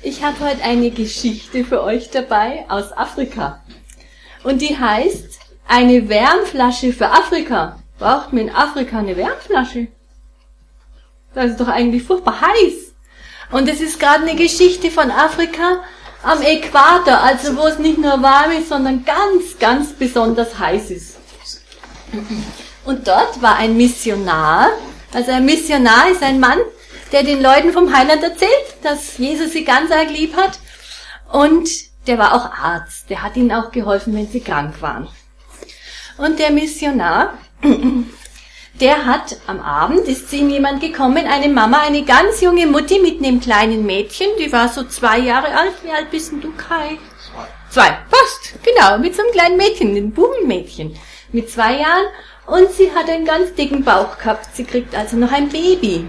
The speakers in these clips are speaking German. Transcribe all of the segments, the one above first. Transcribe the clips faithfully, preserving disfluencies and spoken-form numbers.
Ich habe heute eine Geschichte für euch dabei aus Afrika. Und die heißt, eine Wärmflasche für Afrika. Braucht man in Afrika eine Wärmflasche? Das ist doch eigentlich furchtbar heiß. Und es ist gerade eine Geschichte von Afrika am Äquator, also wo es nicht nur warm ist, sondern ganz, ganz besonders heiß ist. Und dort war ein Missionar. Also ein Missionar ist ein Mann, der den Leuten vom Heiland erzählt, dass Jesus sie ganz arg lieb hat. Und der war auch Arzt. Der hat ihnen auch geholfen, wenn sie krank waren. Und der Missionar, der hat am Abend, ist zu ihm jemand gekommen, eine Mama, eine ganz junge Mutti mit einem kleinen Mädchen, die war so zwei Jahre alt. Wie alt bist denn du, Kai? Zwei. Zwei, fast, genau, mit so einem kleinen Mädchen, einem Bubenmädchen, mit zwei Jahren. Und sie hat einen ganz dicken Bauch gehabt. Sie kriegt also noch ein Baby.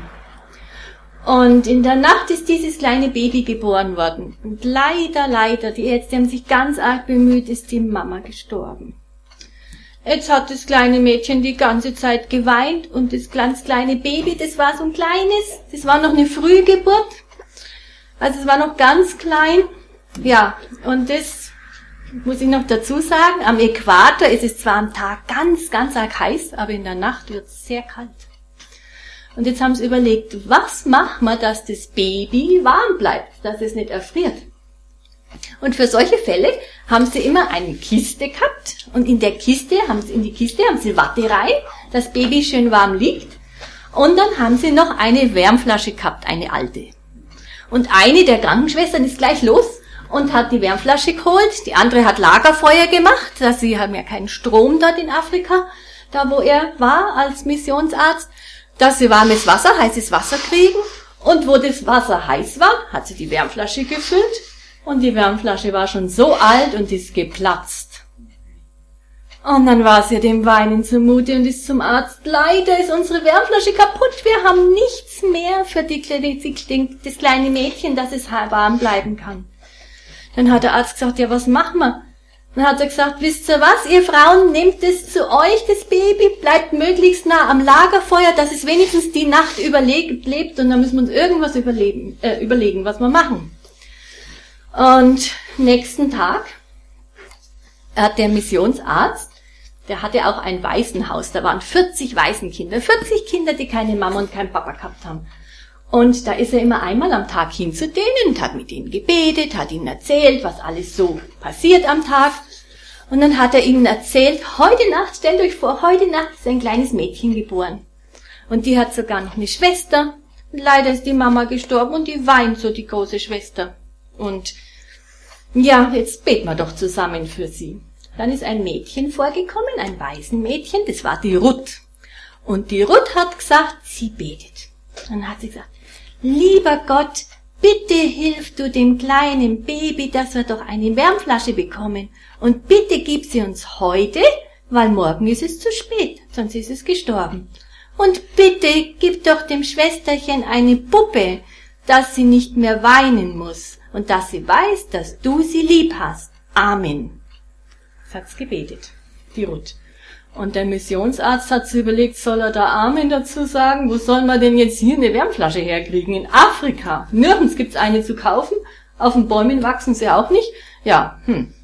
Und in der Nacht ist dieses kleine Baby geboren worden. Und leider, leider, die Ärzte haben sich ganz arg bemüht, ist die Mama gestorben. Jetzt hat das kleine Mädchen die ganze Zeit geweint und das ganz kleine Baby, das war so ein kleines, das war noch eine Frühgeburt. Also es war noch ganz klein. Ja, und das muss ich noch dazu sagen, am Äquator ist es zwar am Tag ganz, ganz arg heiß, aber in der Nacht wird es sehr kalt. Und jetzt haben sie überlegt, was machen wir, dass das Baby warm bleibt, dass es nicht erfriert. Und für solche Fälle haben sie immer eine Kiste gehabt und in der Kiste haben sie, in die Kiste haben sie Watte rein, das Baby schön warm liegt und dann haben sie noch eine Wärmflasche gehabt, eine alte. Und eine der Krankenschwestern ist gleich los und hat die Wärmflasche geholt, die andere hat Lagerfeuer gemacht, dass sie haben ja keinen Strom dort in Afrika, da wo er war als Missionsarzt, dass sie warmes Wasser, heißes Wasser kriegen und wo das Wasser heiß war, hat sie die Wärmflasche gefüllt und die Wärmflasche war schon so alt und ist geplatzt. Und dann war sie dem Weinen zumute und ist zum Arzt, leider ist unsere Wärmflasche kaputt, wir haben nichts mehr für die, die, das kleine Mädchen, dass es warm bleiben kann. Dann hat der Arzt gesagt, ja, was machen wir? Dann hat er gesagt, wisst ihr was, ihr Frauen, nehmt es zu euch, das Baby, bleibt möglichst nah am Lagerfeuer, dass es wenigstens die Nacht überlebt und dann müssen wir uns irgendwas überleben, äh, überlegen, was wir machen. Und nächsten Tag hat der Missionsarzt, der hatte auch ein Waisenhaus, da waren vierzig Waisenkinder, vierzig Kinder, die keine Mama und keinen Papa gehabt haben. Und da ist er immer einmal am Tag hin zu denen und hat mit ihnen gebetet, hat ihnen erzählt, was alles so passiert am Tag. Und dann hat er ihnen erzählt, heute Nacht, stellt euch vor, heute Nacht ist ein kleines Mädchen geboren. Und die hat sogar noch eine Schwester. Und leider ist die Mama gestorben und die weint so, die große Schwester. Und ja, jetzt beten wir doch zusammen für sie. Dann ist ein Mädchen vorgekommen, ein Waisenmädchen, das war die Ruth. Und die Ruth hat gesagt, sie betet. Dann hat sie gesagt, lieber Gott, bitte hilf du dem kleinen Baby, dass wir doch eine Wärmflasche bekommen. Und bitte gib sie uns heute, weil morgen ist es zu spät, sonst ist es gestorben. Und bitte gib doch dem Schwesterchen eine Puppe, dass sie nicht mehr weinen muss und dass sie weiß, dass du sie lieb hast. Amen. Das hat's gebetet, die Ruth. Und der Missionsarzt hat sich überlegt, soll er da Amen dazu sagen? Wo soll man denn jetzt hier eine Wärmflasche herkriegen? In Afrika. Nirgends gibt's eine zu kaufen. Auf den Bäumen wachsen sie auch nicht. Ja, hm.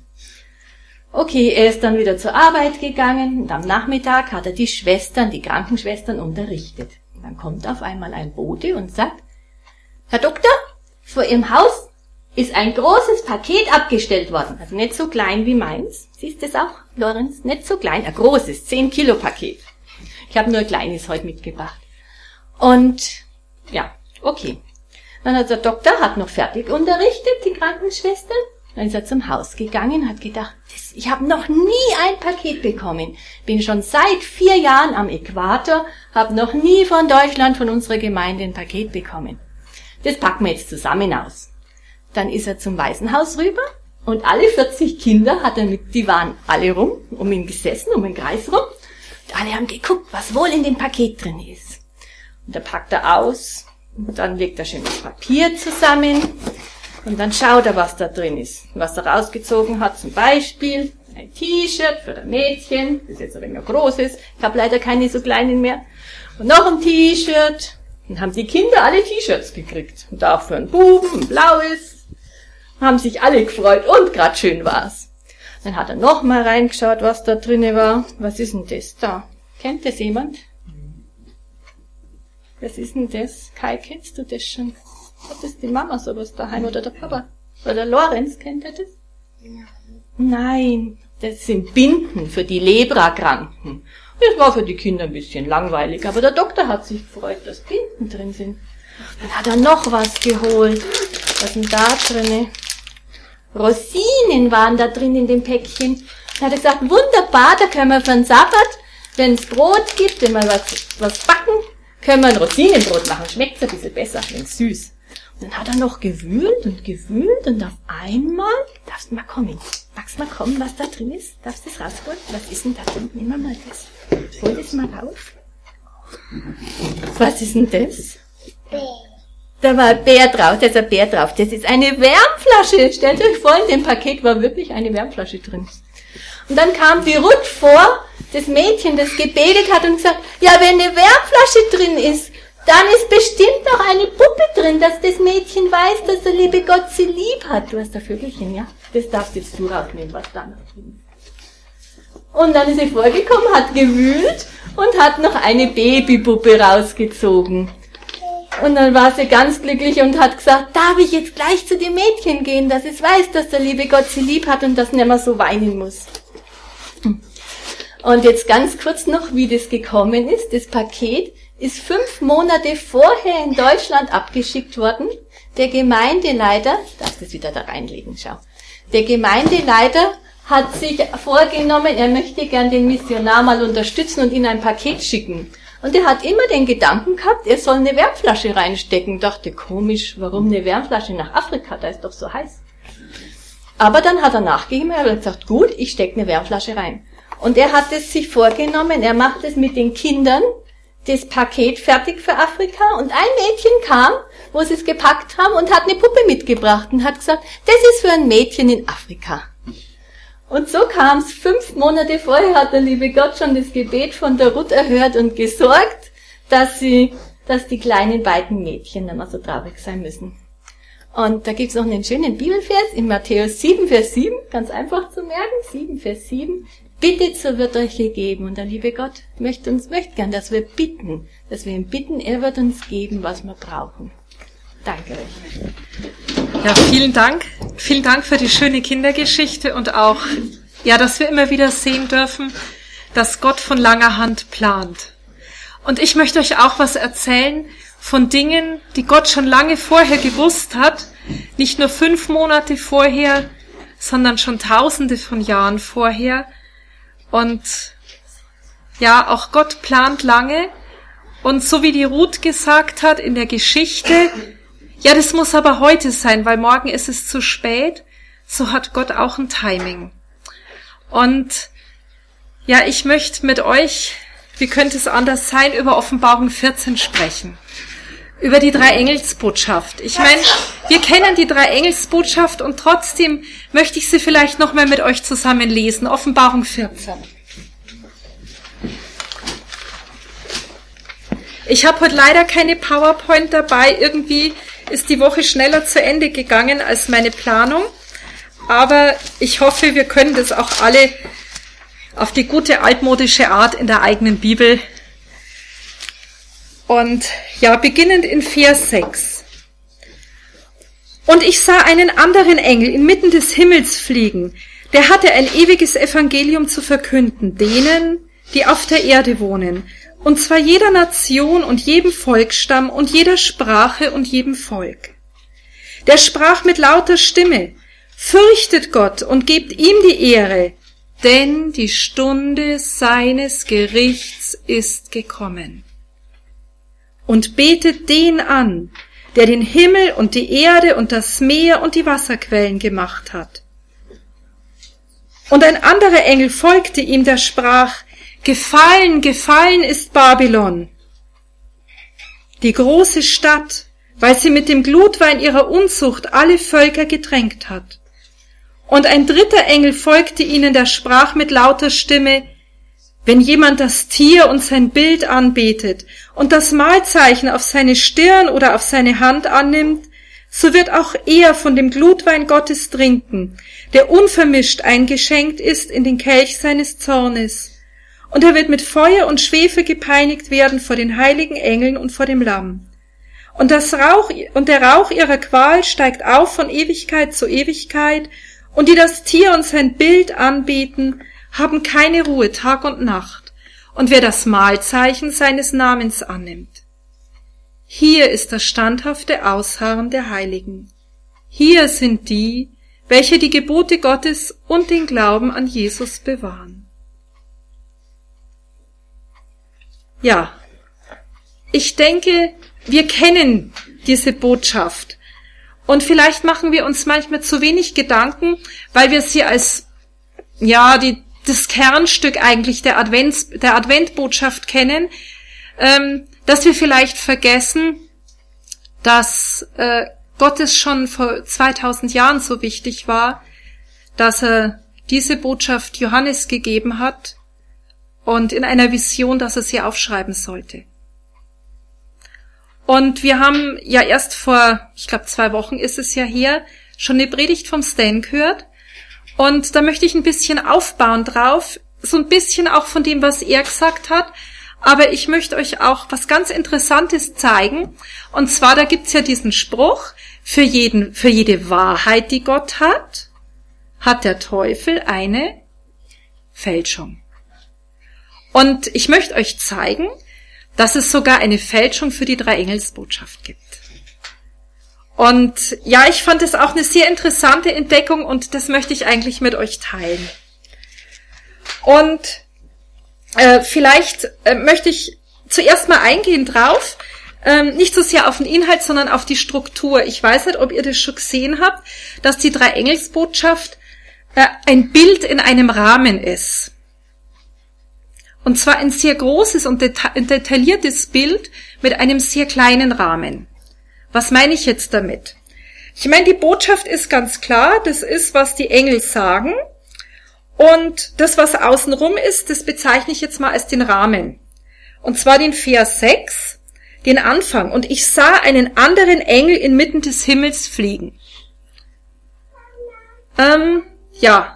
Okay, er ist dann wieder zur Arbeit gegangen und am Nachmittag hat er die Schwestern, die Krankenschwestern unterrichtet. Und dann kommt auf einmal ein Bote und sagt, Herr Doktor, vor Ihrem Haus ist ein großes Paket abgestellt worden. Also nicht so klein wie meins. Siehst du das auch, Lorenz? Nicht so klein, ein großes, zehn Kilo Paket. Ich habe nur ein kleines heute mitgebracht. Und ja, okay. Dann hat der Doktor, hat noch fertig unterrichtet, die Krankenschwester. Dann ist er zum Haus gegangen, hat gedacht, das, ich habe noch nie ein Paket bekommen. Bin schon seit vier Jahren am Äquator, habe noch nie von Deutschland, von unserer Gemeinde ein Paket bekommen. Das packen wir jetzt zusammen aus. Dann ist er zum Waisenhaus rüber und alle vierzig Kinder hat er mit, die waren alle rum, um ihn gesessen, um den Kreis rum. Und alle haben geguckt, was wohl in dem Paket drin ist. Und da packt er aus und dann legt er schön das Papier zusammen und dann schaut er, was da drin ist. Was er rausgezogen hat, zum Beispiel ein T-Shirt für das Mädchen, das jetzt ein wenig großes. Ich habe leider keine so kleinen mehr. Und noch ein T-Shirt. Dann haben die Kinder alle T-Shirts gekriegt. Und auch für einen Buben ein blaues, Haben sich alle gefreut und grad schön war's. Dann hat er noch mal reingeschaut, was da drinnen war. Was ist denn das da? Kennt das jemand? Was ist denn das? Kai, kennst du das schon? Hat das die Mama sowas daheim oder der Papa? Oder der Lorenz, kennt er das? Nein. Nein, das sind Binden für die Leprakranken. Das war für die Kinder ein bisschen langweilig, aber der Doktor hat sich gefreut, dass Binden drin sind. Dann hat er noch was geholt. Was ist denn da drinne? Rosinen waren da drin in dem Päckchen. Dann hat er gesagt, wunderbar, da können wir für den Sabbat, wenn es Brot gibt, wenn wir was, was backen, können wir ein Rosinenbrot machen. Schmeckt's ein bisschen besser, wenn's süß. Und dann hat er noch gewühlt und gewühlt und auf einmal, darfst du mal kommen, magst du mal kommen, was da drin ist? Darfst du das rausholen? Was ist denn da drin? Nimm mal das. Hol das mal raus. Was ist denn das? Bär. Da war ein Bär drauf, da ist ein Bär drauf. Das ist eine Wärmflasche. Stellt euch vor, in dem Paket war wirklich eine Wärmflasche drin. Und dann kam die Ruth vor, das Mädchen, das gebetet hat und gesagt, ja, wenn eine Wärmflasche drin ist, dann ist bestimmt noch eine Puppe drin, dass das Mädchen weiß, dass der liebe Gott sie lieb hat. Du hast da Vögelchen, ja? Das darfst jetzt du rausnehmen, was da noch drin ist. Und dann ist sie vorgekommen, hat gewühlt und hat noch eine Babypuppe rausgezogen. Und dann war sie ganz glücklich und hat gesagt, darf ich jetzt gleich zu dem Mädchen gehen, dass es weiß, dass der liebe Gott sie lieb hat und dass nicht mehr so weinen muss. Und jetzt ganz kurz noch, wie das gekommen ist. Das Paket ist fünf Monate vorher in Deutschland abgeschickt worden. Der Gemeindeleiter, darfst du es wieder da reinlegen, schau. Der Gemeindeleiter hat sich vorgenommen, er möchte gern den Missionar mal unterstützen und ihm ein Paket schicken. Und er hat immer den Gedanken gehabt, er soll eine Wärmflasche reinstecken. Dachte, komisch, warum eine Wärmflasche nach Afrika? Da ist doch so heiß. Aber dann hat er nachgegeben, er hat gesagt, gut, ich stecke eine Wärmflasche rein. Und er hat es sich vorgenommen, er macht es mit den Kindern, das Paket fertig für Afrika. Und ein Mädchen kam, wo sie es gepackt haben und hat eine Puppe mitgebracht und hat gesagt, das ist für ein Mädchen in Afrika. Und so kam es, fünf Monate vorher hat der liebe Gott schon das Gebet von der Ruth erhört und gesorgt, dass sie, dass die kleinen beiden Mädchen nicht mehr so traurig sein müssen. Und da gibt's noch einen schönen Bibelvers in Matthäus sieben, Vers sieben, ganz einfach zu merken, sieben, Vers sieben. Bittet, so wird euch gegeben. Und der liebe Gott möchte uns, möchte gern, dass wir bitten, dass wir ihn bitten, er wird uns geben, was wir brauchen. Danke euch. Ja, vielen Dank. Vielen Dank für die schöne Kindergeschichte und auch, ja, dass wir immer wieder sehen dürfen, dass Gott von langer Hand plant. Und ich möchte euch auch was erzählen von Dingen, die Gott schon lange vorher gewusst hat, nicht nur fünf Monate vorher, sondern schon tausende von Jahren vorher. Und ja, auch Gott plant lange. Und so wie die Ruth gesagt hat in der Geschichte, ja, das muss aber heute sein, weil morgen ist es zu spät. So hat Gott auch ein Timing. Und ja, ich möchte mit euch, wie könnte es anders sein, über Offenbarung vierzehn sprechen. Über die Drei-Engelsbotschaft. Ich meine, wir kennen die Drei-Engelsbotschaft und trotzdem möchte ich sie vielleicht nochmal mit euch zusammen lesen. Offenbarung vierzehn. Ich habe heute leider keine PowerPoint dabei. Irgendwie ist die Woche schneller zu Ende gegangen als meine Planung. Aber ich hoffe, wir können das auch alle auf die gute altmodische Art in der eigenen Bibel. Und ja, beginnend in Vers sechs. Und ich sah einen anderen Engel inmitten des Himmels fliegen. Der hatte ein ewiges Evangelium zu verkünden, denen, die auf der Erde wohnen, und zwar jeder Nation und jedem Volksstamm und jeder Sprache und jedem Volk. Der sprach mit lauter Stimme, fürchtet Gott und gebt ihm die Ehre, denn die Stunde seines Gerichts ist gekommen. Und betet den an, der den Himmel und die Erde und das Meer und die Wasserquellen gemacht hat. Und ein anderer Engel folgte ihm, der sprach, Gefallen, gefallen ist Babylon, die große Stadt, weil sie mit dem Glutwein ihrer Unzucht alle Völker getränkt hat. Und ein dritter Engel folgte ihnen, der sprach mit lauter Stimme, wenn jemand das Tier und sein Bild anbetet und das Malzeichen auf seine Stirn oder auf seine Hand annimmt, so wird auch er von dem Glutwein Gottes trinken, der unvermischt eingeschenkt ist in den Kelch seines Zornes. Und er wird mit Feuer und Schwefel gepeinigt werden vor den heiligen Engeln und vor dem Lamm. Und das Rauch, und der Rauch ihrer Qual steigt auf von Ewigkeit zu Ewigkeit, und die das Tier und sein Bild anbeten, haben keine Ruhe Tag und Nacht, und wer das Mahlzeichen seines Namens annimmt. Hier ist das standhafte Ausharren der Heiligen. Hier sind die, welche die Gebote Gottes und den Glauben an Jesus bewahren. Ja, ich denke, wir kennen diese Botschaft. Und vielleicht machen wir uns manchmal zu wenig Gedanken, weil wir sie als, ja, die, das Kernstück eigentlich der Advents, der Adventbotschaft kennen, ähm, dass wir vielleicht vergessen, dass äh, Gott es schon vor zweitausend Jahren so wichtig war, dass er diese Botschaft Johannes gegeben hat und in einer Vision, dass er sie aufschreiben sollte. Und wir haben ja erst vor, ich glaube zwei Wochen ist es ja her, schon eine Predigt vom Stan gehört. Und da möchte ich ein bisschen aufbauen drauf, so ein bisschen auch von dem, was er gesagt hat. Aber ich möchte euch auch was ganz Interessantes zeigen. Und zwar, da gibt's ja diesen Spruch, für jeden, für jede Wahrheit, die Gott hat, hat der Teufel eine Fälschung. Und ich möchte euch zeigen, dass es sogar eine Fälschung für die Drei-Engels-Botschaft gibt. Und ja, ich fand es auch eine sehr interessante Entdeckung und das möchte ich eigentlich mit euch teilen. Und äh, vielleicht äh, möchte ich zuerst mal eingehen drauf, ähm, nicht so sehr auf den Inhalt, sondern auf die Struktur. Ich weiß nicht, ob ihr das schon gesehen habt, dass die Drei-Engels-Botschaft äh, ein Bild in einem Rahmen ist. Und zwar ein sehr großes und deta- detailliertes Bild mit einem sehr kleinen Rahmen. Was meine ich jetzt damit? Ich meine, die Botschaft ist ganz klar, das ist, was die Engel sagen. Und das, was außenrum ist, das bezeichne ich jetzt mal als den Rahmen. Und zwar den Vers sechs, den Anfang. Und ich sah einen anderen Engel inmitten des Himmels fliegen. Ähm, ja.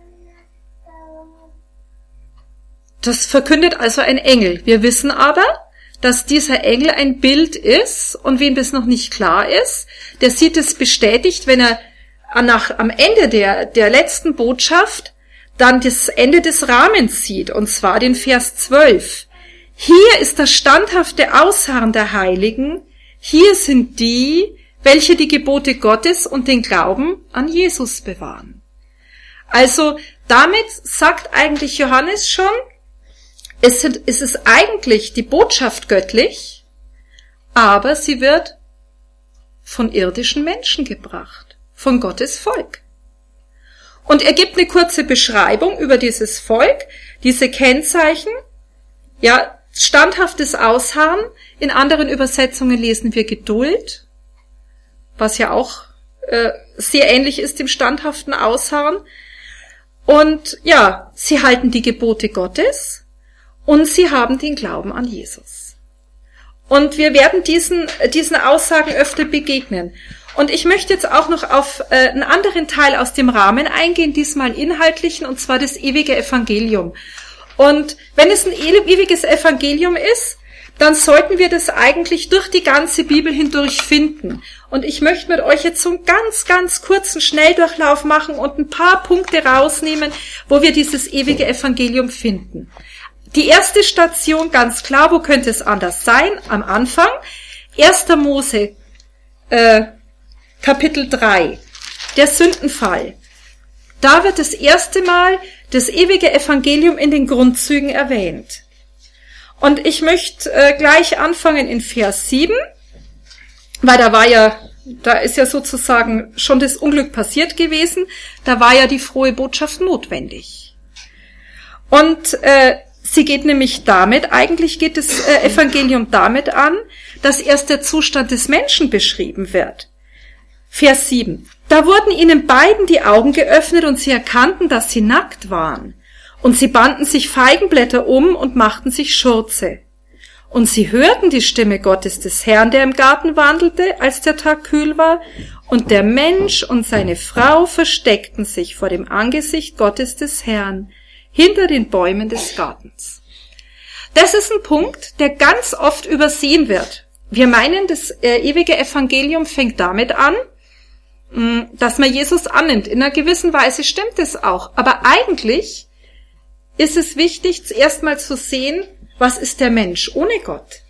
Das verkündet also ein Engel. Wir wissen aber, dass dieser Engel ein Bild ist und wem das noch nicht klar ist, der sieht es bestätigt, wenn er nach, am Ende der, der letzten Botschaft dann das Ende des Rahmens sieht, und zwar den Vers zwölf. Hier ist das standhafte Ausharren der Heiligen, hier sind die, welche die Gebote Gottes und den Glauben an Jesus bewahren. Also damit sagt eigentlich Johannes schon, Es ist eigentlich die Botschaft göttlich, aber sie wird von irdischen Menschen gebracht, von Gottes Volk. Und er gibt eine kurze Beschreibung über dieses Volk, diese Kennzeichen, ja, standhaftes Ausharren, in anderen Übersetzungen lesen wir Geduld, was ja auch äh, sehr ähnlich ist dem standhaften Ausharren. Und ja, sie halten die Gebote Gottes, und sie haben den Glauben an Jesus. Und wir werden diesen, diesen Aussagen öfter begegnen. Und ich möchte jetzt auch noch auf äh, einen anderen Teil aus dem Rahmen eingehen, diesmal einen inhaltlichen, und zwar das ewige Evangelium. Und wenn es ein ewiges Evangelium ist, dann sollten wir das eigentlich durch die ganze Bibel hindurch finden. Und ich möchte mit euch jetzt so einen ganz, ganz kurzen Schnelldurchlauf machen und ein paar Punkte rausnehmen, wo wir dieses ewige Evangelium finden. Die erste Station, ganz klar, wo könnte es anders sein? Am Anfang, erster Mose, äh, Kapitel drei, der Sündenfall. Da wird das erste Mal das ewige Evangelium in den Grundzügen erwähnt. Und ich möchte äh, gleich anfangen in Vers sieben, weil da war ja, da ist ja sozusagen schon das Unglück passiert gewesen, da war ja die frohe Botschaft notwendig. Und äh, sie geht nämlich damit, eigentlich geht das äh, Evangelium damit an, dass erst der Zustand des Menschen beschrieben wird. Vers sieben. Da wurden ihnen beiden die Augen geöffnet und sie erkannten, dass sie nackt waren. Und sie banden sich Feigenblätter um und machten sich Schurze. Und sie hörten die Stimme Gottes des Herrn, der im Garten wandelte, als der Tag kühl war, und der Mensch und seine Frau versteckten sich vor dem Angesicht Gottes des Herrn, hinter den Bäumen des Gartens. Das ist ein Punkt, der ganz oft übersehen wird. Wir meinen, das äh, ewige Evangelium fängt damit an, mh, dass man Jesus annimmt. In einer gewissen Weise stimmt es auch. Aber eigentlich ist es wichtig, zuerst mal zu sehen, was ist der Mensch ohne Gott?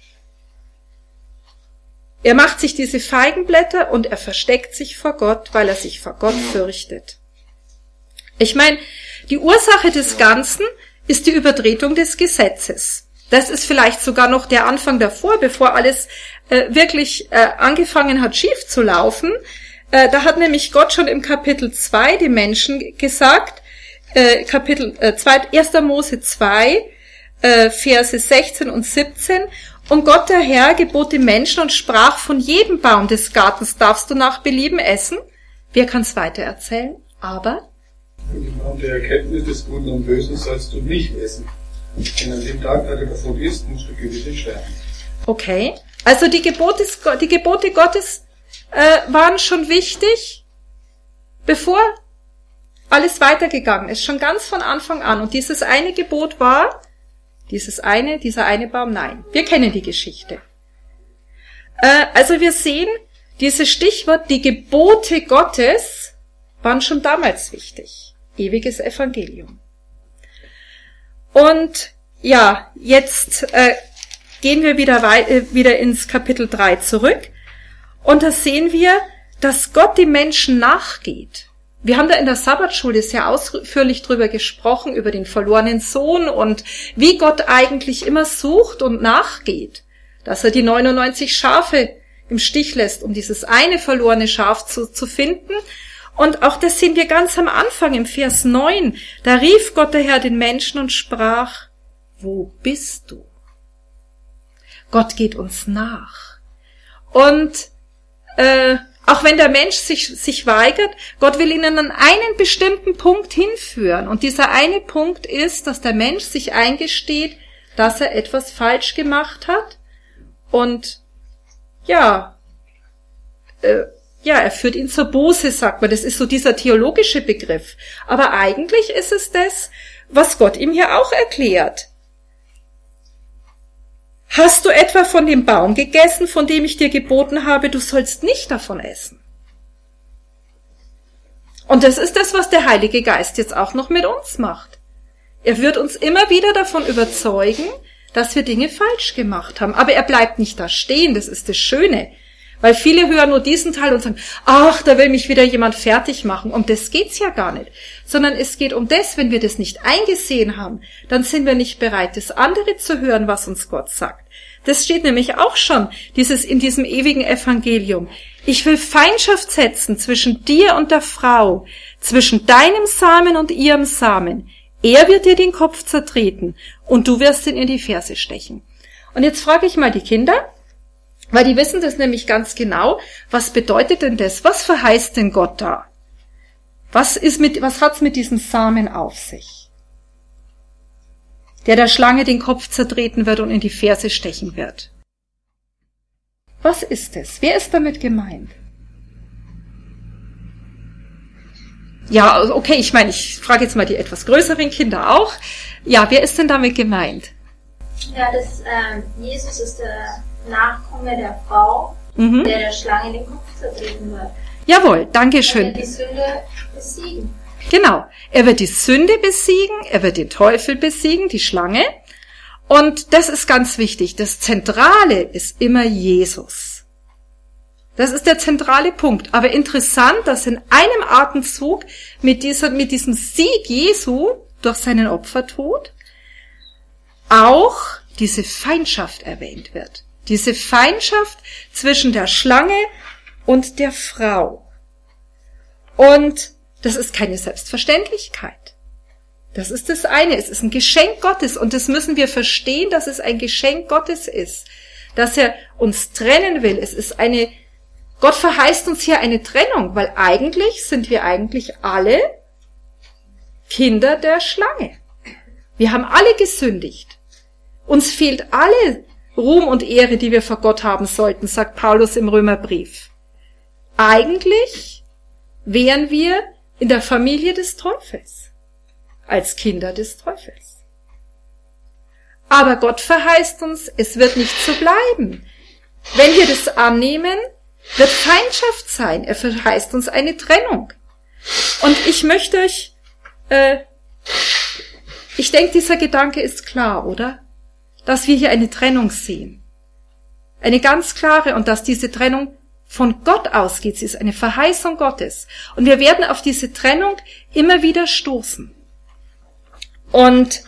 Er macht sich diese Feigenblätter und er versteckt sich vor Gott, weil er sich vor Gott fürchtet. Ich meine, die Ursache des Ganzen ist die Übertretung des Gesetzes. Das ist vielleicht sogar noch der Anfang davor, bevor alles äh, wirklich äh, angefangen hat, schief zu laufen. Äh, da hat nämlich Gott schon im Kapitel zwei dem Menschen gesagt, äh, Kapitel äh, zwei, erster Mose zwei, äh, Verse sechzehn und siebzehn, und Gott der Herr gebot dem Menschen und sprach, von jedem Baum des Gartens darfst du nach Belieben essen. Wer kann's weiter erzählen? Aber von dem Baum der Erkenntnis des Guten und Bösen sollst du nicht essen. Denn an dem Tag, da du davon isst, musst du gewiss sterben. Okay, also die Gebote, die Gebote Gottes äh, waren schon wichtig, bevor alles weitergegangen ist, schon ganz von Anfang an. Und dieses eine Gebot war, dieses eine, dieser eine Baum, nein. Wir kennen die Geschichte. Äh, also wir sehen, dieses Stichwort, die Gebote Gottes, waren schon damals wichtig. Ewiges Evangelium. Und ja, jetzt äh, gehen wir wieder, wei- äh, wieder ins Kapitel drei zurück. Und da sehen wir, dass Gott dem Menschen nachgeht. Wir haben da in der Sabbatschule sehr ausführlich drüber gesprochen, über den verlorenen Sohn und wie Gott eigentlich immer sucht und nachgeht. Dass er die neunundneunzig Schafe im Stich lässt, um dieses eine verlorene Schaf zu, zu finden. Und auch das sehen wir ganz am Anfang im Vers neun. Da rief Gott der Herr den Menschen und sprach, wo bist du? Gott geht uns nach. Und äh, auch wenn der Mensch sich, sich weigert, Gott will ihn an einen bestimmten Punkt hinführen. Und dieser eine Punkt ist, dass der Mensch sich eingesteht, dass er etwas falsch gemacht hat. Und ja, äh, ja, er führt ihn zur Buße, sagt man. Das ist so dieser theologische Begriff. Aber eigentlich ist es das, was Gott ihm hier auch erklärt. Hast du etwa von dem Baum gegessen, von dem ich dir geboten habe, du sollst nicht davon essen? Und das ist das, was der Heilige Geist jetzt auch noch mit uns macht. Er wird uns immer wieder davon überzeugen, dass wir Dinge falsch gemacht haben. Aber er bleibt nicht da stehen, das ist das Schöne. Weil viele hören nur diesen Teil und sagen, ach, da will mich wieder jemand fertig machen. Um das geht's ja gar nicht. Sondern es geht um das, wenn wir das nicht eingesehen haben, dann sind wir nicht bereit, das andere zu hören, was uns Gott sagt. Das steht nämlich auch schon, dieses in diesem ewigen Evangelium. Ich will Feindschaft setzen zwischen dir und der Frau, zwischen deinem Samen und ihrem Samen. Er wird dir den Kopf zertreten und du wirst ihn in die Ferse stechen. Und jetzt frage ich mal die Kinder, weil die wissen das nämlich ganz genau. Was bedeutet denn das? Was verheißt denn Gott da? Was ist mit, was hat's mit diesem Samen auf sich? Der der Schlange den Kopf zertreten wird und in die Ferse stechen wird. Was ist es? Wer ist damit gemeint? Ja, okay, ich meine, ich frage jetzt mal die etwas größeren Kinder auch. Ja, wer ist denn damit gemeint? Ja, das, ähm, Jesus ist der Nachkomme der Frau, mhm. der der Schlange den Kopf zertreten wird. Jawohl, danke schön. Er wird die Sünde besiegen. Genau, er wird die Sünde besiegen, er wird den Teufel besiegen, die Schlange. Und das ist ganz wichtig. Das Zentrale ist immer Jesus. Das ist der zentrale Punkt. Aber interessant, dass in einem Atemzug mit dieser, mit diesem Sieg Jesu durch seinen Opfertod auch diese Feindschaft erwähnt wird. Diese Feindschaft zwischen der Schlange und der Frau. Und das ist keine Selbstverständlichkeit. Das ist das eine. Es ist ein Geschenk Gottes und das müssen wir verstehen, dass es ein Geschenk Gottes ist. Dass er uns trennen will. Es ist eine, Gott verheißt uns hier eine Trennung, weil eigentlich sind wir eigentlich alle Kinder der Schlange. Wir haben alle gesündigt. Uns fehlt alle Ruhm und Ehre, die wir vor Gott haben sollten, sagt Paulus im Römerbrief. Eigentlich wären wir in der Familie des Teufels, als Kinder des Teufels. Aber Gott verheißt uns, es wird nicht so bleiben. Wenn wir das annehmen, wird Feindschaft sein. Er verheißt uns eine Trennung. Und ich möchte euch, äh, ich denke, dieser Gedanke ist klar, oder? Dass wir hier eine Trennung sehen. Eine ganz klare, und dass diese Trennung von Gott ausgeht. Sie ist eine Verheißung Gottes. Und wir werden auf diese Trennung immer wieder stoßen. Und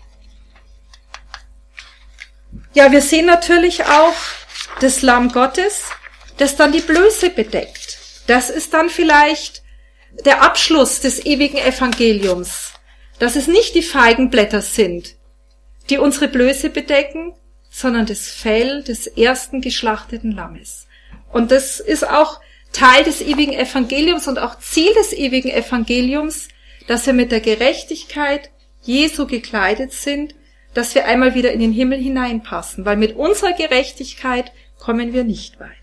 ja, wir sehen natürlich auch das Lamm Gottes, das dann die Blöße bedeckt. Das ist dann vielleicht der Abschluss des ewigen Evangeliums, dass es nicht die Feigenblätter sind, die unsere Blöße bedecken, sondern das Fell des ersten geschlachteten Lammes. Und das ist auch Teil des ewigen Evangeliums und auch Ziel des ewigen Evangeliums, dass wir mit der Gerechtigkeit Jesu gekleidet sind, dass wir einmal wieder in den Himmel hineinpassen, weil mit unserer Gerechtigkeit kommen wir nicht weit.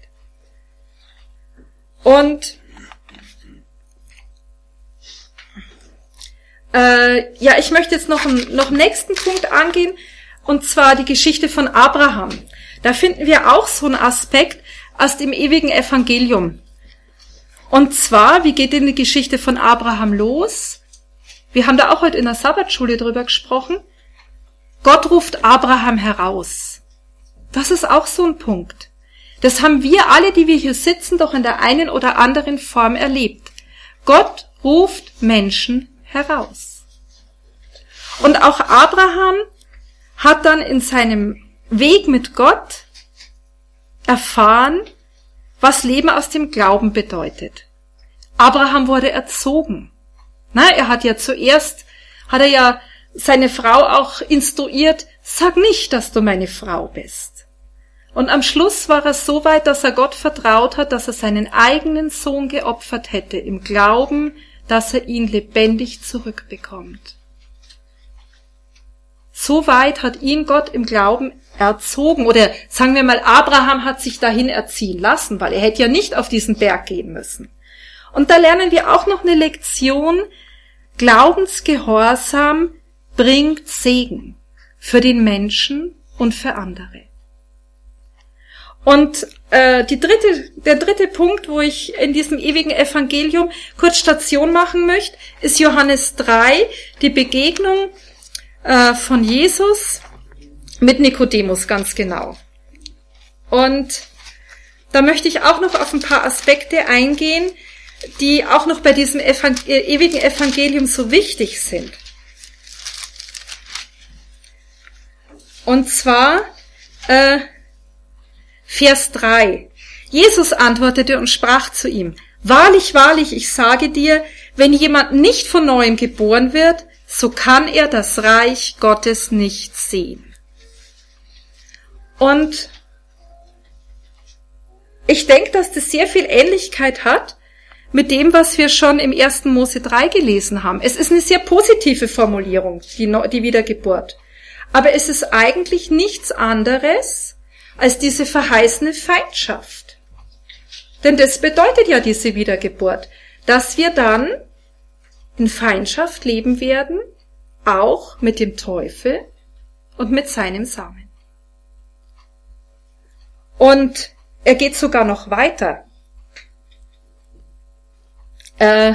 Und äh, ja, ich möchte jetzt noch einen, noch einen nächsten Punkt angehen, und zwar die Geschichte von Abraham. Da finden wir auch so einen Aspekt aus dem ewigen Evangelium. Und zwar, wie geht denn die Geschichte von Abraham los? Wir haben da auch heute in der Sabbatschule drüber gesprochen. Gott ruft Abraham heraus. Das ist auch so ein Punkt. Das haben wir alle, die wir hier sitzen, doch in der einen oder anderen Form erlebt. Gott ruft Menschen heraus. Und auch Abraham hat dann in seinem Weg mit Gott erfahren, was Leben aus dem Glauben bedeutet. Abraham wurde erzogen. Na, er hat ja zuerst, hat er ja seine Frau auch instruiert, sag nicht, dass du meine Frau bist. Und am Schluss war er so weit, dass er Gott vertraut hat, dass er seinen eigenen Sohn geopfert hätte, im Glauben, dass er ihn lebendig zurückbekommt. So weit hat ihn Gott im Glauben erzogen, oder sagen wir mal, Abraham hat sich dahin erziehen lassen, weil er hätte ja nicht auf diesen Berg gehen müssen. Und da lernen wir auch noch eine Lektion: Glaubensgehorsam bringt Segen für den Menschen und für andere. Und äh, die dritte, der dritte Punkt, wo ich in diesem ewigen Evangelium kurz Station machen möchte, ist Johannes drei, die Begegnung äh, von Jesus mit Nikodemus, ganz genau. Und da möchte ich auch noch auf ein paar Aspekte eingehen, die auch noch bei diesem Evangel- äh, ewigen Evangelium so wichtig sind. Und zwar äh, Vers drei. Jesus antwortete und sprach zu ihm: Wahrlich, wahrlich, ich sage dir, wenn jemand nicht von neuem geboren wird, so kann er das Reich Gottes nicht sehen. Und ich denke, dass das sehr viel Ähnlichkeit hat mit dem, was wir schon im ersten Mose drei gelesen haben. Es ist eine sehr positive Formulierung, die, die Wiedergeburt. Aber es ist eigentlich nichts anderes als diese verheißene Feindschaft. Denn das bedeutet ja diese Wiedergeburt, dass wir dann in Feindschaft leben werden, auch mit dem Teufel und mit seinem Samen. Und er geht sogar noch weiter. Äh,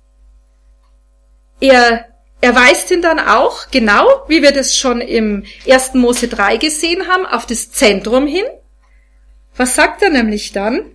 er, er weist ihn dann auch, genau wie wir das schon im ersten Mose drei gesehen haben, auf das Zentrum hin. Was sagt er nämlich dann?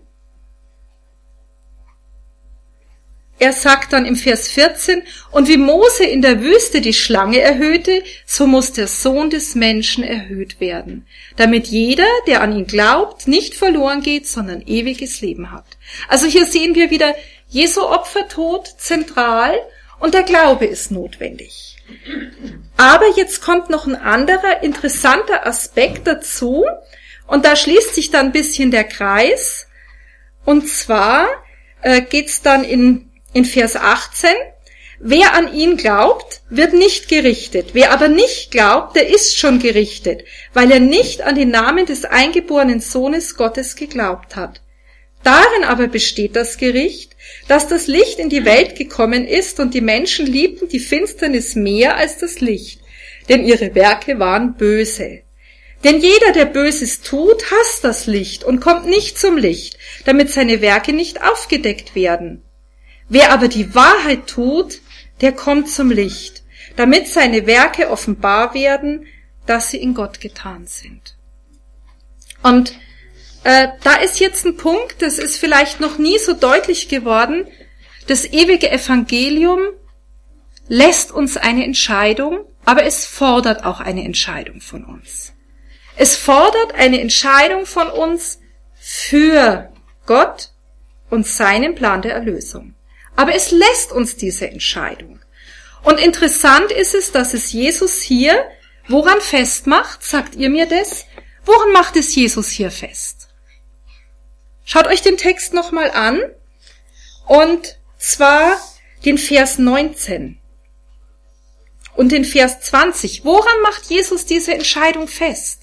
Er sagt dann im Vers vierzehn, und wie Mose in der Wüste die Schlange erhöhte, so muss der Sohn des Menschen erhöht werden, damit jeder, der an ihn glaubt, nicht verloren geht, sondern ewiges Leben hat. Also hier sehen wir wieder Jesu Opfertod zentral und der Glaube ist notwendig. Aber jetzt kommt noch ein anderer interessanter Aspekt dazu und da schließt sich dann ein bisschen der Kreis, und zwar äh, geht's dann in In Vers achtzehn, Wer an ihn glaubt, wird nicht gerichtet. Wer aber nicht glaubt, der ist schon gerichtet, weil er nicht an den Namen des eingeborenen Sohnes Gottes geglaubt hat. Darin aber besteht das Gericht, dass das Licht in die Welt gekommen ist und die Menschen liebten die Finsternis mehr als das Licht, denn ihre Werke waren böse. Denn jeder, der Böses tut, hasst das Licht und kommt nicht zum Licht, damit seine Werke nicht aufgedeckt werden. Wer aber die Wahrheit tut, der kommt zum Licht, damit seine Werke offenbar werden, dass sie in Gott getan sind. Und äh, da ist jetzt ein Punkt, das ist vielleicht noch nie so deutlich geworden. Das ewige Evangelium lässt uns eine Entscheidung, aber es fordert auch eine Entscheidung von uns. Es fordert eine Entscheidung von uns für Gott und seinen Plan der Erlösung. Aber es lässt uns diese Entscheidung. Und interessant ist es, dass es Jesus hier woran festmacht? Sagt ihr mir das? Woran macht es Jesus hier fest? Schaut euch den Text nochmal an. Und zwar den Vers neunzehn und den Vers zwanzig. Woran macht Jesus diese Entscheidung fest?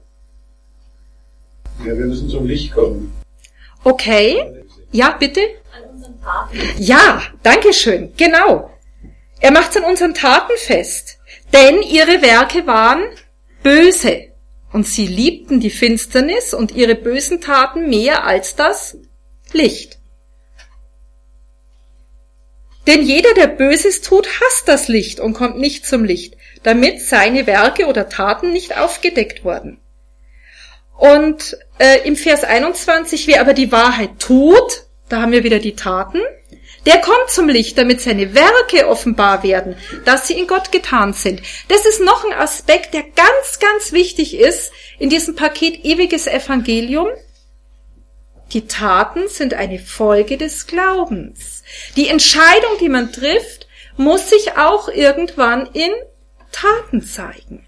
Ja, wir müssen zum Licht kommen. Okay. Ja, bitte? An unseren Taten. Ja, danke schön. Genau. Er macht es an unseren Taten fest. Denn ihre Werke waren böse. Und sie liebten die Finsternis und ihre bösen Taten mehr als das Licht. Denn jeder, der Böses tut, hasst das Licht und kommt nicht zum Licht, damit seine Werke oder Taten nicht aufgedeckt wurden. Und äh, im Vers einundzwanzig, wer aber die Wahrheit tut, da haben wir wieder die Taten, der kommt zum Licht, damit seine Werke offenbar werden, dass sie in Gott getan sind. Das ist noch ein Aspekt, der ganz, ganz wichtig ist in diesem Paket ewiges Evangelium. Die Taten sind eine Folge des Glaubens. Die Entscheidung, die man trifft, muss sich auch irgendwann in Taten zeigen.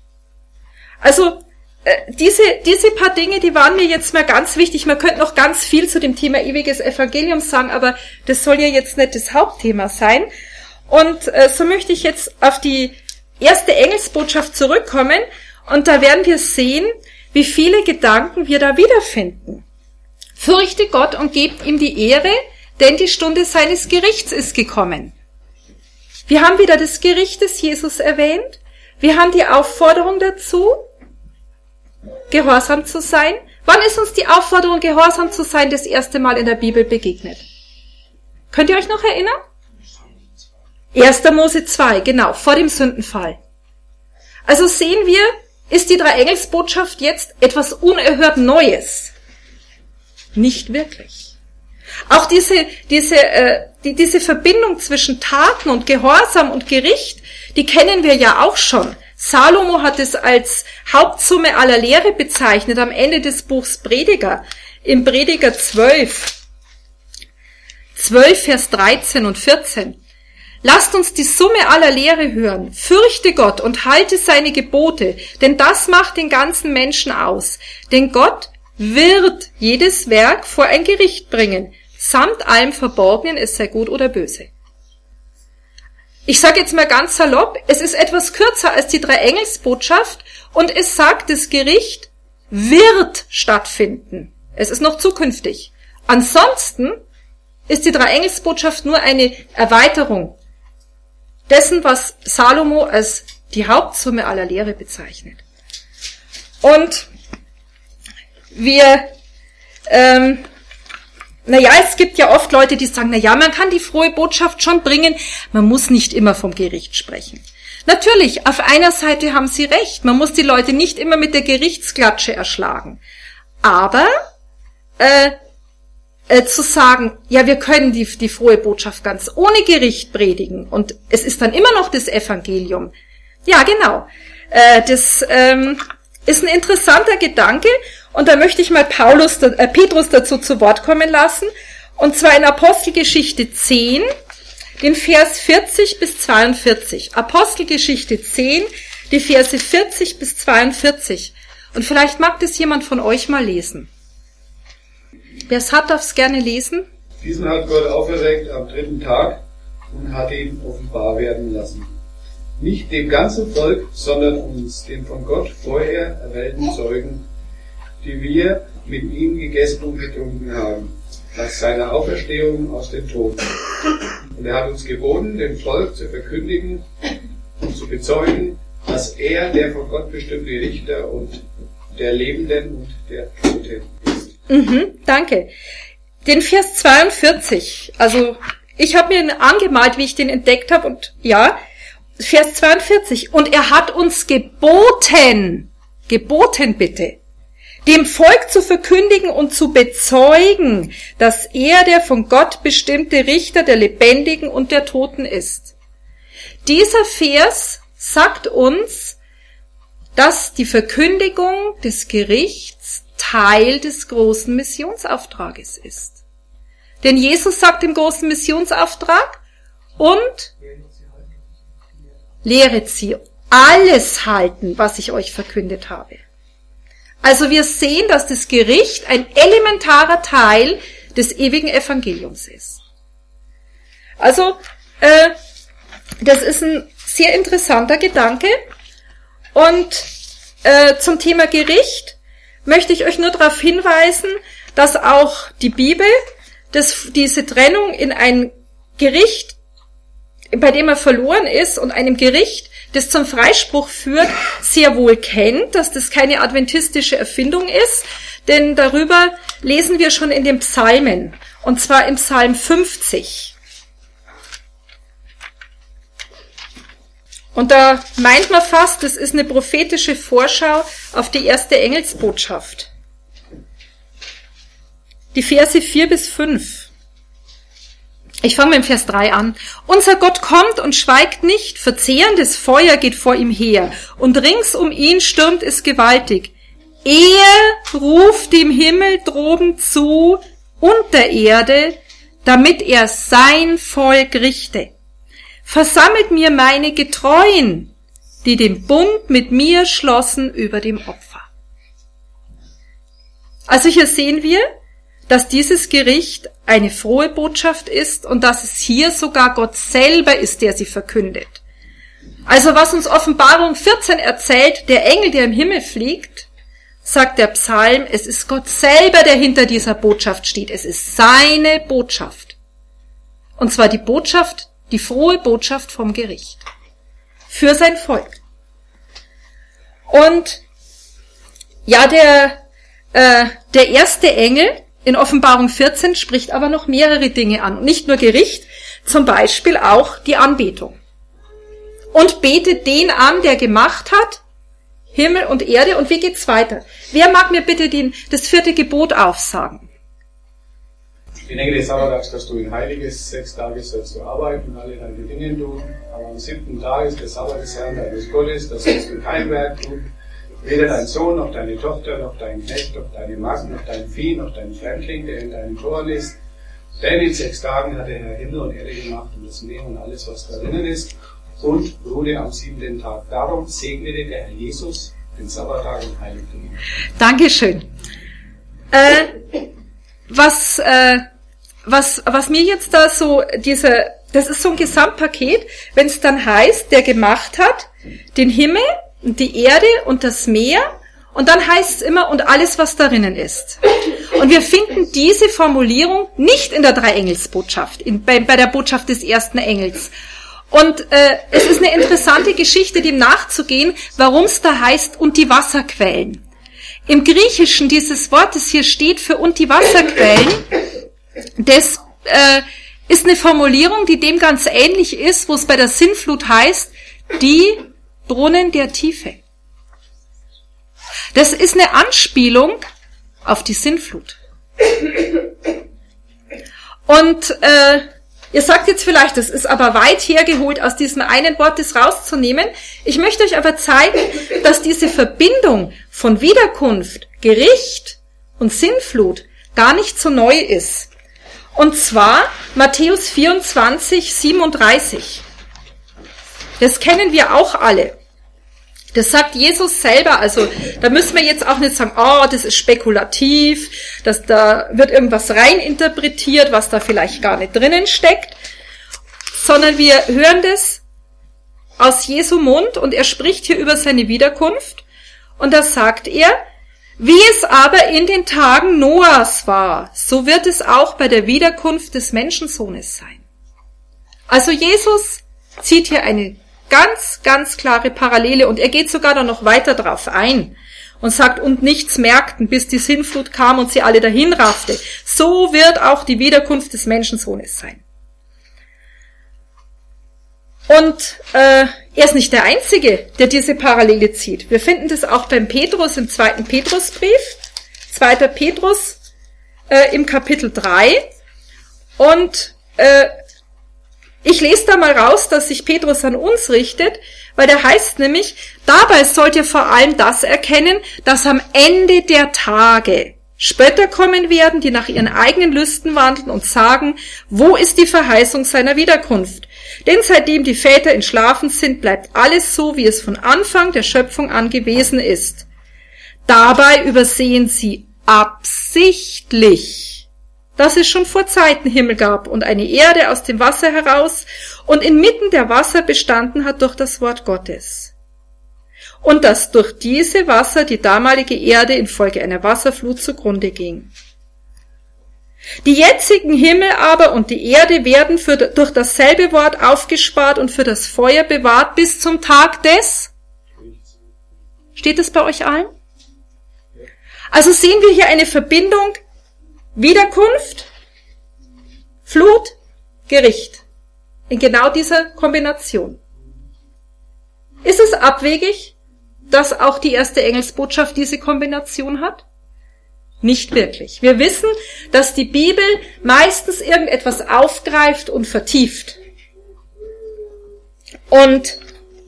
Also Diese, diese paar Dinge, die waren mir jetzt mal ganz wichtig. Man könnte noch ganz viel zu dem Thema ewiges Evangelium sagen, aber das soll ja jetzt nicht das Hauptthema sein. Und äh, so möchte ich jetzt auf die erste Engelsbotschaft zurückkommen. Und da werden wir sehen, wie viele Gedanken wir da wiederfinden. Fürchte Gott und gebt ihm die Ehre, denn die Stunde seines Gerichts ist gekommen. Wir haben wieder das Gericht des Jesus erwähnt. Wir haben die Aufforderung dazu, gehorsam zu sein. Wann ist uns die Aufforderung, gehorsam zu sein, das erste Mal in der Bibel begegnet? Könnt ihr euch noch erinnern? erster Mose zwei, genau, vor dem Sündenfall. Also sehen wir, ist die Dreiengelsbotschaft jetzt etwas unerhört Neues? Nicht wirklich. Auch diese, diese, äh, die, diese Verbindung zwischen Taten und Gehorsam und Gericht, die kennen wir ja auch schon. Salomo hat es als Hauptsumme aller Lehre bezeichnet am Ende des Buchs Prediger, im Prediger zwölf, zwölf, Vers dreizehn und vierzehn. Lasst uns die Summe aller Lehre hören. Fürchte Gott und halte seine Gebote, denn das macht den ganzen Menschen aus. Denn Gott wird jedes Werk vor ein Gericht bringen, samt allem Verborgenen, es sei gut oder böse. Ich sage jetzt mal ganz salopp, es ist etwas kürzer als die Dreiengelsbotschaft und es sagt, das Gericht wird stattfinden. Es ist noch zukünftig. Ansonsten ist die Dreiengelsbotschaft nur eine Erweiterung dessen, was Salomo als die Hauptsumme aller Lehre bezeichnet. Und wir, ähm, naja, es gibt ja oft Leute, die sagen, naja, man kann die frohe Botschaft schon bringen, man muss nicht immer vom Gericht sprechen. Natürlich, auf einer Seite haben Sie recht, man muss die Leute nicht immer mit der Gerichtsklatsche erschlagen. Aber äh, äh, zu sagen, ja, wir können die, die frohe Botschaft ganz ohne Gericht predigen und es ist dann immer noch das Evangelium. Ja, genau. Äh, das ähm, ist ein interessanter Gedanke. Und da möchte ich mal Paulus, äh, Petrus dazu zu Wort kommen lassen. Und zwar in Apostelgeschichte zehn, den Vers vierzig bis zweiundvierzig. Apostelgeschichte zehn, die Verse vierzig bis zweiundvierzig. Und vielleicht mag das jemand von euch mal lesen. Wer es hat, darf es gerne lesen. Diesen hat Gott auferweckt am dritten Tag und hat ihn offenbar werden lassen. Nicht dem ganzen Volk, sondern uns, den von Gott vorher erwählten Zeugen, die wir mit ihm gegessen und getrunken haben, nach seiner Auferstehung aus den Toten. Und er hat uns geboten, dem Volk zu verkündigen und zu bezeugen, dass er der von Gott bestimmte Richter und der Lebenden und der Toten ist. Mhm, danke. Den Vers zweiundvierzig, also ich habe mir ihn angemalt, wie ich den entdeckt habe, und ja, Vers zweiundvierzig, und er hat uns geboten, geboten bitte, dem Volk zu verkündigen und zu bezeugen, dass er der von Gott bestimmte Richter der Lebendigen und der Toten ist. Dieser Vers sagt uns, dass die Verkündigung des Gerichts Teil des großen Missionsauftrages ist. Denn Jesus sagt im großen Missionsauftrag, und lehret sie alles halten, was ich euch verkündet habe. Also wir sehen, dass das Gericht ein elementarer Teil des ewigen Evangeliums ist. Also, äh, das ist ein sehr interessanter Gedanke. Und äh, zum Thema Gericht möchte ich euch nur darauf hinweisen, dass auch die Bibel das, diese Trennung in ein Gericht, bei dem er verloren ist, und einem Gericht, das zum Freispruch führt, sehr wohl kennt, dass das keine adventistische Erfindung ist, denn darüber lesen wir schon in den Psalmen, und zwar im Psalm fünfzig. Und da meint man fast, das ist eine prophetische Vorschau auf die erste Engelsbotschaft. Die Verse vier bis fünf. Ich fange mit dem Vers drei an. Unser Gott kommt und schweigt nicht, verzehrendes Feuer geht vor ihm her, und rings um ihn stürmt es gewaltig. Er ruft dem Himmel droben zu und der Erde, damit er sein Volk richte. Versammelt mir meine Getreuen, die den Bund mit mir schlossen über dem Opfer. Also hier sehen wir, dass dieses Gericht eine frohe Botschaft ist und dass es hier sogar Gott selber ist, der sie verkündet. Also was uns Offenbarung vierzehn erzählt, der Engel, der im Himmel fliegt, sagt der Psalm, es ist Gott selber, der hinter dieser Botschaft steht. Es ist seine Botschaft. Und zwar die Botschaft, die frohe Botschaft vom Gericht. Für sein Volk. Und ja, der, äh, der erste Engel in Offenbarung vierzehn spricht aber noch mehrere Dinge an. Und nicht nur Gericht, zum Beispiel auch die Anbetung. Und betet den an, der gemacht hat, Himmel und Erde. Und wie geht's weiter? Wer mag mir bitte den, das vierte Gebot aufsagen? Ich denke des Sabbatstags, dass du ihn heiliges, sechs Tage sollst du arbeiten und alle deine Dinge tun. Aber am siebten Tag ist der Sabbat des Herrn deines Gottes, das sollst du kein Werk tun. Weder dein Sohn, noch deine Tochter, noch dein Knecht, noch deine Magd, noch dein Vieh, noch dein Fremdling, der in deinen Toren ist. Denn in sechs Tagen hat der Herr Himmel und Erde gemacht und das Meer und alles, was darin ist, und ruhte am siebten Tag. Darum segnete der Herr Jesus den Sabbattag und heiligte ihn. Dankeschön. Äh, was, äh, was, was mir jetzt da so, diese, das ist so ein Gesamtpaket, wenn es dann heißt, der gemacht hat, den Himmel, und die Erde und das Meer, und dann heißt es immer, und alles, was darinnen ist. Und wir finden diese Formulierung nicht in der Dreiengelsbotschaft, in, bei, bei der Botschaft des ersten Engels. Und äh, es ist eine interessante Geschichte, dem nachzugehen, warum es da heißt, und die Wasserquellen. Im Griechischen dieses Wort, das hier steht für und die Wasserquellen, das äh, ist eine Formulierung, die dem ganz ähnlich ist, wo es bei der Sintflut heißt, die Brunnen der Tiefe. Das ist eine Anspielung auf die Sintflut. Und äh, ihr sagt jetzt vielleicht, das ist aber weit hergeholt, aus diesem einen Wort das rauszunehmen. Ich möchte euch aber zeigen, dass diese Verbindung von Wiederkunft, Gericht und Sintflut gar nicht so neu ist. Und zwar Matthäus vierundzwanzig, siebenunddreißig. Das kennen wir auch alle. Das sagt Jesus selber, also da müssen wir jetzt auch nicht sagen, oh, das ist spekulativ, dass da wird irgendwas reininterpretiert, was da vielleicht gar nicht drinnen steckt, sondern wir hören das aus Jesu Mund und er spricht hier über seine Wiederkunft und da sagt er, wie es aber in den Tagen Noahs war, so wird es auch bei der Wiederkunft des Menschensohnes sein. Also Jesus zieht hier eine ganz, ganz klare Parallele und er geht sogar dann noch weiter drauf ein und sagt, und nichts merkten, bis die Sintflut kam und sie alle dahin raffte. So wird auch die Wiederkunft des Menschensohnes sein. Und äh, er ist nicht der Einzige, der diese Parallele zieht. Wir finden das auch beim Petrus im zweiten Petrusbrief, zweiter Petrus äh, im Kapitel drei. Und äh, ich lese da mal raus, dass sich Petrus an uns richtet, weil der heißt nämlich, dabei sollt ihr vor allem das erkennen, dass am Ende der Tage Spötter kommen werden, die nach ihren eigenen Lüsten wandeln und sagen, wo ist die Verheißung seiner Wiederkunft? Denn seitdem die Väter entschlafen sind, bleibt alles so, wie es von Anfang der Schöpfung an gewesen ist. Dabei übersehen sie absichtlich, dass es schon vor Zeiten Himmel gab und eine Erde aus dem Wasser heraus und inmitten der Wasser bestanden hat durch das Wort Gottes. Und dass durch diese Wasser die damalige Erde infolge einer Wasserflut zugrunde ging. Die jetzigen Himmel aber und die Erde werden für, durch dasselbe Wort aufgespart und für das Feuer bewahrt bis zum Tag des... Steht es bei euch allen? Also sehen wir hier eine Verbindung Wiederkunft, Flut, Gericht. In genau dieser Kombination. Ist es abwegig, dass auch die erste Engelsbotschaft diese Kombination hat? Nicht wirklich. Wir wissen, dass die Bibel meistens irgendetwas aufgreift und vertieft. Und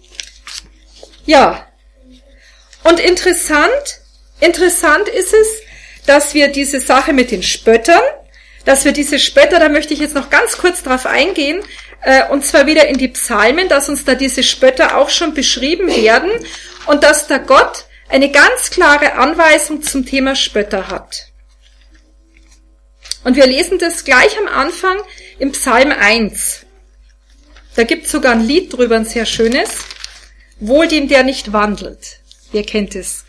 ja, und interessant, interessant ist es, dass wir diese Sache mit den Spöttern, dass wir diese Spötter, da möchte ich jetzt noch ganz kurz drauf eingehen, äh, und zwar wieder in die Psalmen, dass uns da diese Spötter auch schon beschrieben werden und dass da Gott eine ganz klare Anweisung zum Thema Spötter hat. Und wir lesen das gleich am Anfang im Psalm eins. Da gibt es sogar ein Lied drüber, ein sehr schönes. Wohl dem, der nicht wandelt. Wer kennt es?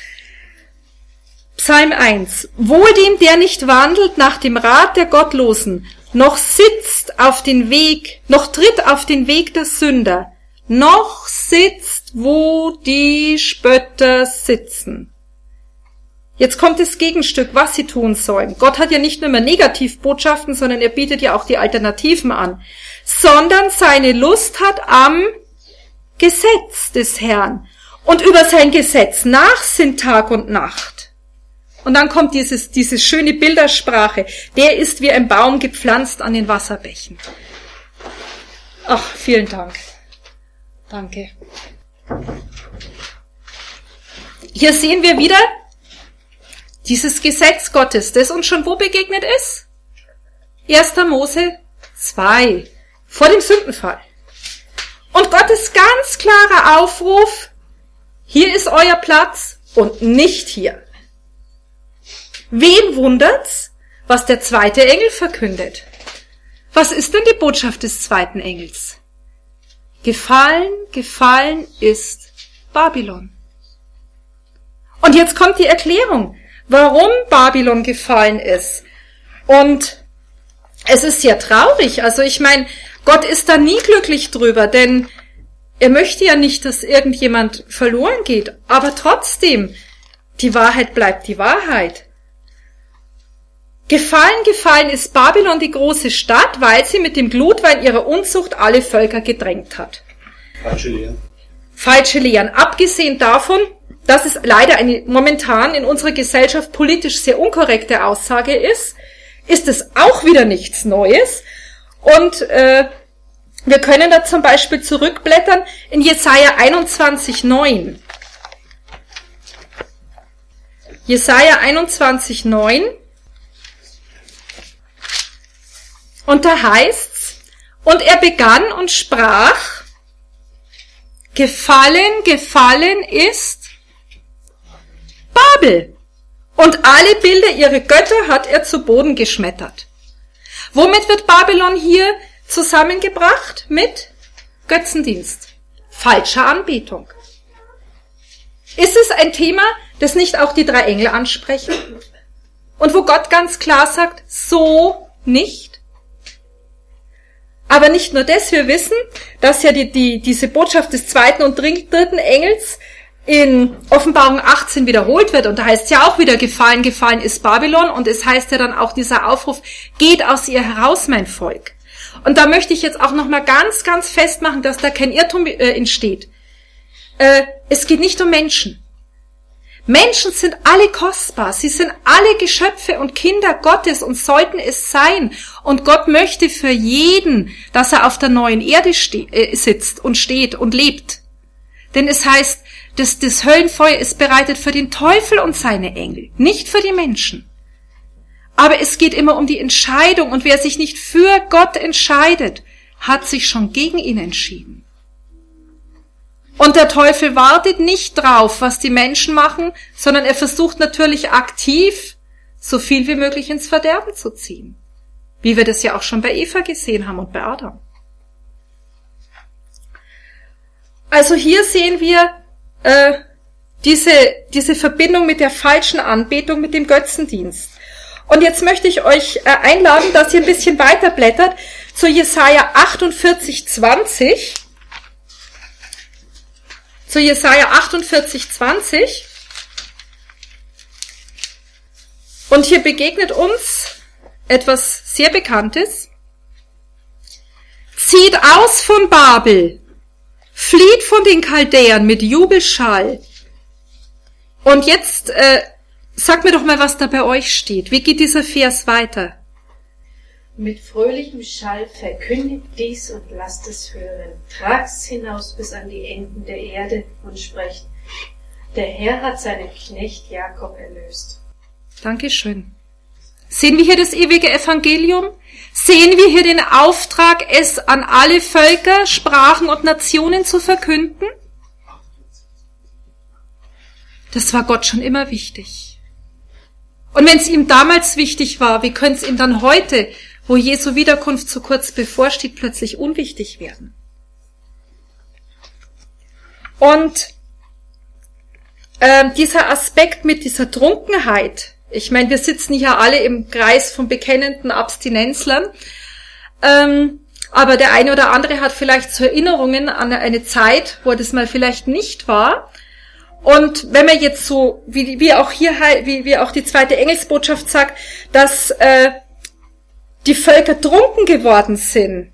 Psalm eins. Wohl dem, der nicht wandelt nach dem Rat der Gottlosen, noch sitzt auf den Weg, noch tritt auf den Weg der Sünder, noch sitzt, wo die Spötter sitzen. Jetzt kommt das Gegenstück, was sie tun sollen. Gott hat ja nicht nur immer Negativbotschaften, sondern er bietet ja auch die Alternativen an. Sondern seine Lust hat am Gesetz des Herrn. Und über sein Gesetz nachsinnt Tag und Nacht. Und dann kommt dieses, diese schöne Bildersprache. Der ist wie ein Baum gepflanzt an den Wasserbächen. Ach, vielen Dank. Danke. Hier sehen wir wieder dieses Gesetz Gottes, das uns schon wo begegnet ist? erster Mose zwei, vor dem Sündenfall. Und Gottes ganz klarer Aufruf, hier ist euer Platz und nicht hier. Wen wundert's, was der zweite Engel verkündet? Was ist denn die Botschaft des zweiten Engels? Gefallen, gefallen ist Babylon. Und jetzt kommt die Erklärung, warum Babylon gefallen ist. Und es ist sehr traurig. Also ich meine, Gott ist da nie glücklich drüber, denn er möchte ja nicht, dass irgendjemand verloren geht. Aber trotzdem, die Wahrheit bleibt die Wahrheit. Gefallen, gefallen ist Babylon, die große Stadt, weil sie mit dem Glutwein ihrer Unzucht alle Völker gedrängt hat. Falsche Lehren. Falsche Lehren. Abgesehen davon, dass es leider eine momentan in unserer Gesellschaft politisch sehr unkorrekte Aussage ist, ist es auch wieder nichts Neues. Und äh, wir können da zum Beispiel zurückblättern in Jesaja einundzwanzig neun. Jesaja einundzwanzig neun. Und da heißt's, und er begann und sprach, gefallen, gefallen ist Babel. Und alle Bilder ihrer Götter hat er zu Boden geschmettert. Womit wird Babylon hier zusammengebracht mit Götzendienst, falscher Anbetung. Ist es ein Thema, das nicht auch die drei Engel ansprechen? Und wo Gott ganz klar sagt, so nicht? Aber nicht nur das, wir wissen, dass ja die, die, diese Botschaft des zweiten und dritten Engels in Offenbarung achtzehn wiederholt wird. Und da heißt es ja auch wieder, gefallen, gefallen ist Babylon. Und es heißt ja dann auch dieser Aufruf, geht aus ihr heraus, mein Volk. Und da möchte ich jetzt auch nochmal ganz, ganz festmachen, dass da kein Irrtum äh, entsteht. Äh, es geht nicht um Menschen. Menschen sind alle kostbar, sie sind alle Geschöpfe und Kinder Gottes und sollten es sein. Und Gott möchte für jeden, dass er auf der neuen Erde ste- äh, sitzt und steht und lebt. Denn es heißt, dass das Höllenfeuer ist bereitet für den Teufel und seine Engel, nicht für die Menschen. Aber es geht immer um die Entscheidung, und wer sich nicht für Gott entscheidet, hat sich schon gegen ihn entschieden. Und der Teufel wartet nicht drauf, was die Menschen machen, sondern er versucht natürlich aktiv, so viel wie möglich ins Verderben zu ziehen. Wie wir das ja auch schon bei Eva gesehen haben und bei Adam. Also hier sehen wir äh, diese, diese Verbindung mit der falschen Anbetung, mit dem Götzendienst. Und jetzt möchte ich euch äh, einladen, dass ihr ein bisschen weiter blättert zu Jesaja achtundvierzig, zwanzig. Zu Jesaja achtundvierzig, zwanzig. Und hier begegnet uns etwas sehr Bekanntes. Zieht aus von Babel, flieht von den Chaldäern mit Jubelschall. Und jetzt äh, sagt mir doch mal, was da bei euch steht. Wie geht dieser Vers weiter? Mit fröhlichem Schall verkündigt dies und lasst es hören. Tragt's hinaus bis an die Enden der Erde und sprecht, der Herr hat seinen Knecht Jakob erlöst. Dankeschön. Sehen wir hier das ewige Evangelium? Sehen wir hier den Auftrag, es an alle Völker, Sprachen und Nationen zu verkünden? Das war Gott schon immer wichtig. Und wenn es ihm damals wichtig war, wie könnte es ihm dann heute, wo Jesu Wiederkunft so kurz bevorsteht, plötzlich unwichtig werden? Und äh, dieser Aspekt mit dieser Trunkenheit, ich meine, wir sitzen hier alle im Kreis von bekennenden Abstinenzlern, ähm, aber der eine oder andere hat vielleicht so Erinnerungen an eine Zeit, wo das mal vielleicht nicht war. Und wenn man jetzt so, wie, wie auch hier, wie, wie auch die zweite Engelsbotschaft sagt, dass äh, die Völker trunken geworden sind.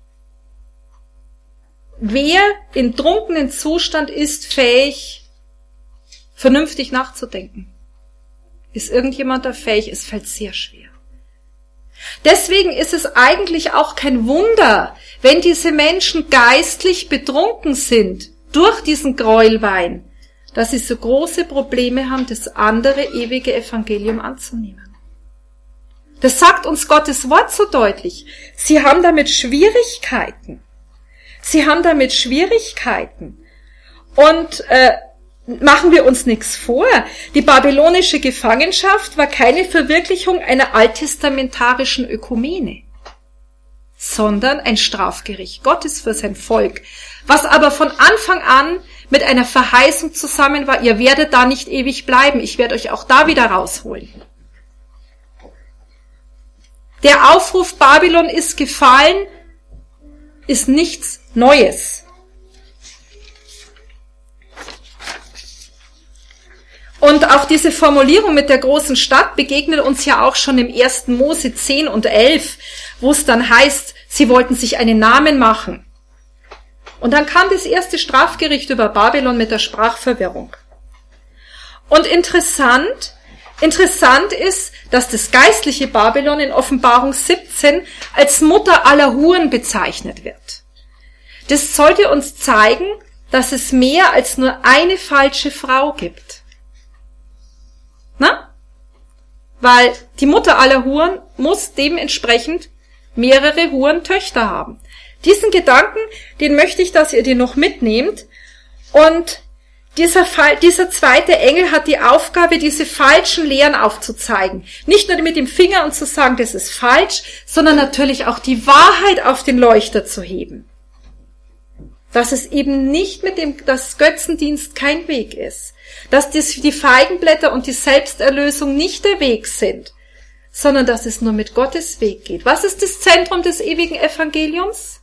Wer in trunkenen Zustand ist fähig, vernünftig nachzudenken? Ist irgendjemand da fähig? Es fällt sehr schwer. Deswegen ist es eigentlich auch kein Wunder, wenn diese Menschen geistlich betrunken sind durch diesen Gräuelwein, dass sie so große Probleme haben, das andere ewige Evangelium anzunehmen. Das sagt uns Gottes Wort so deutlich. Sie haben damit Schwierigkeiten. Sie haben damit Schwierigkeiten. Und äh, machen wir uns nichts vor. Die babylonische Gefangenschaft war keine Verwirklichung einer alttestamentarischen Ökumene, sondern ein Strafgericht Gottes für sein Volk, was aber von Anfang an mit einer Verheißung zusammen war, ihr werdet da nicht ewig bleiben, ich werde euch auch da wieder rausholen. Der Aufruf Babylon ist gefallen, ist nichts Neues. Und auch diese Formulierung mit der großen Stadt begegnet uns ja auch schon im ersten Mose zehn und elf, wo es dann heißt, sie wollten sich einen Namen machen. Und dann kam das erste Strafgericht über Babylon mit der Sprachverwirrung. Und interessant, interessant ist, dass das geistliche Babylon in Offenbarung siebzehn als Mutter aller Huren bezeichnet wird. Das sollte uns zeigen, dass es mehr als nur eine falsche Frau gibt. Na? Weil die Mutter aller Huren muss dementsprechend mehrere Hurentöchter haben. Diesen Gedanken, den möchte ich, dass ihr den noch mitnehmt. Und dieser, dieser zweite Engel hat die Aufgabe, diese falschen Lehren aufzuzeigen. Nicht nur mit dem Finger und zu sagen, das ist falsch, sondern natürlich auch die Wahrheit auf den Leuchter zu heben. Dass es eben nicht mit dem, dass Götzendienst kein Weg ist. Dass das, die Feigenblätter und die Selbsterlösung nicht der Weg sind, sondern dass es nur mit Gottes Weg geht. Was ist das Zentrum des ewigen Evangeliums?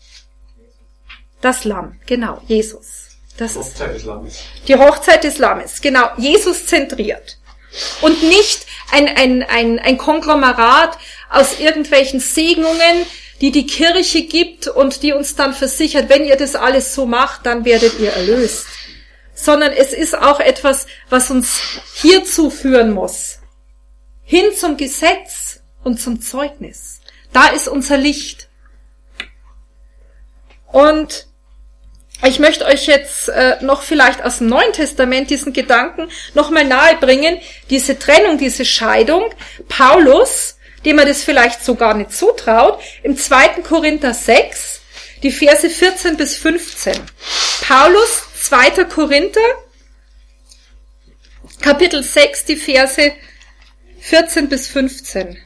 Das Lamm, genau, Jesus. Das die Hochzeit des Lammes. Die Hochzeit des Lammes, genau, Jesus zentriert. Und nicht ein, ein, ein, ein Konglomerat aus irgendwelchen Segnungen, die die Kirche gibt und die uns dann versichert, wenn ihr das alles so macht, dann werdet ihr erlöst. Sondern es ist auch etwas, was uns hierzu führen muss. Hin zum Gesetz und zum Zeugnis. Da ist unser Licht. Und ich möchte euch jetzt äh, noch vielleicht aus dem Neuen Testament diesen Gedanken nochmal nahebringen, diese Trennung, diese Scheidung. Paulus, dem man das vielleicht so gar nicht zutraut, im zweiten Korinther sechs, die Verse vierzehn bis fünfzehn. Paulus, zweiter Korinther, Kapitel sechs, die Verse vierzehn bis fünfzehn.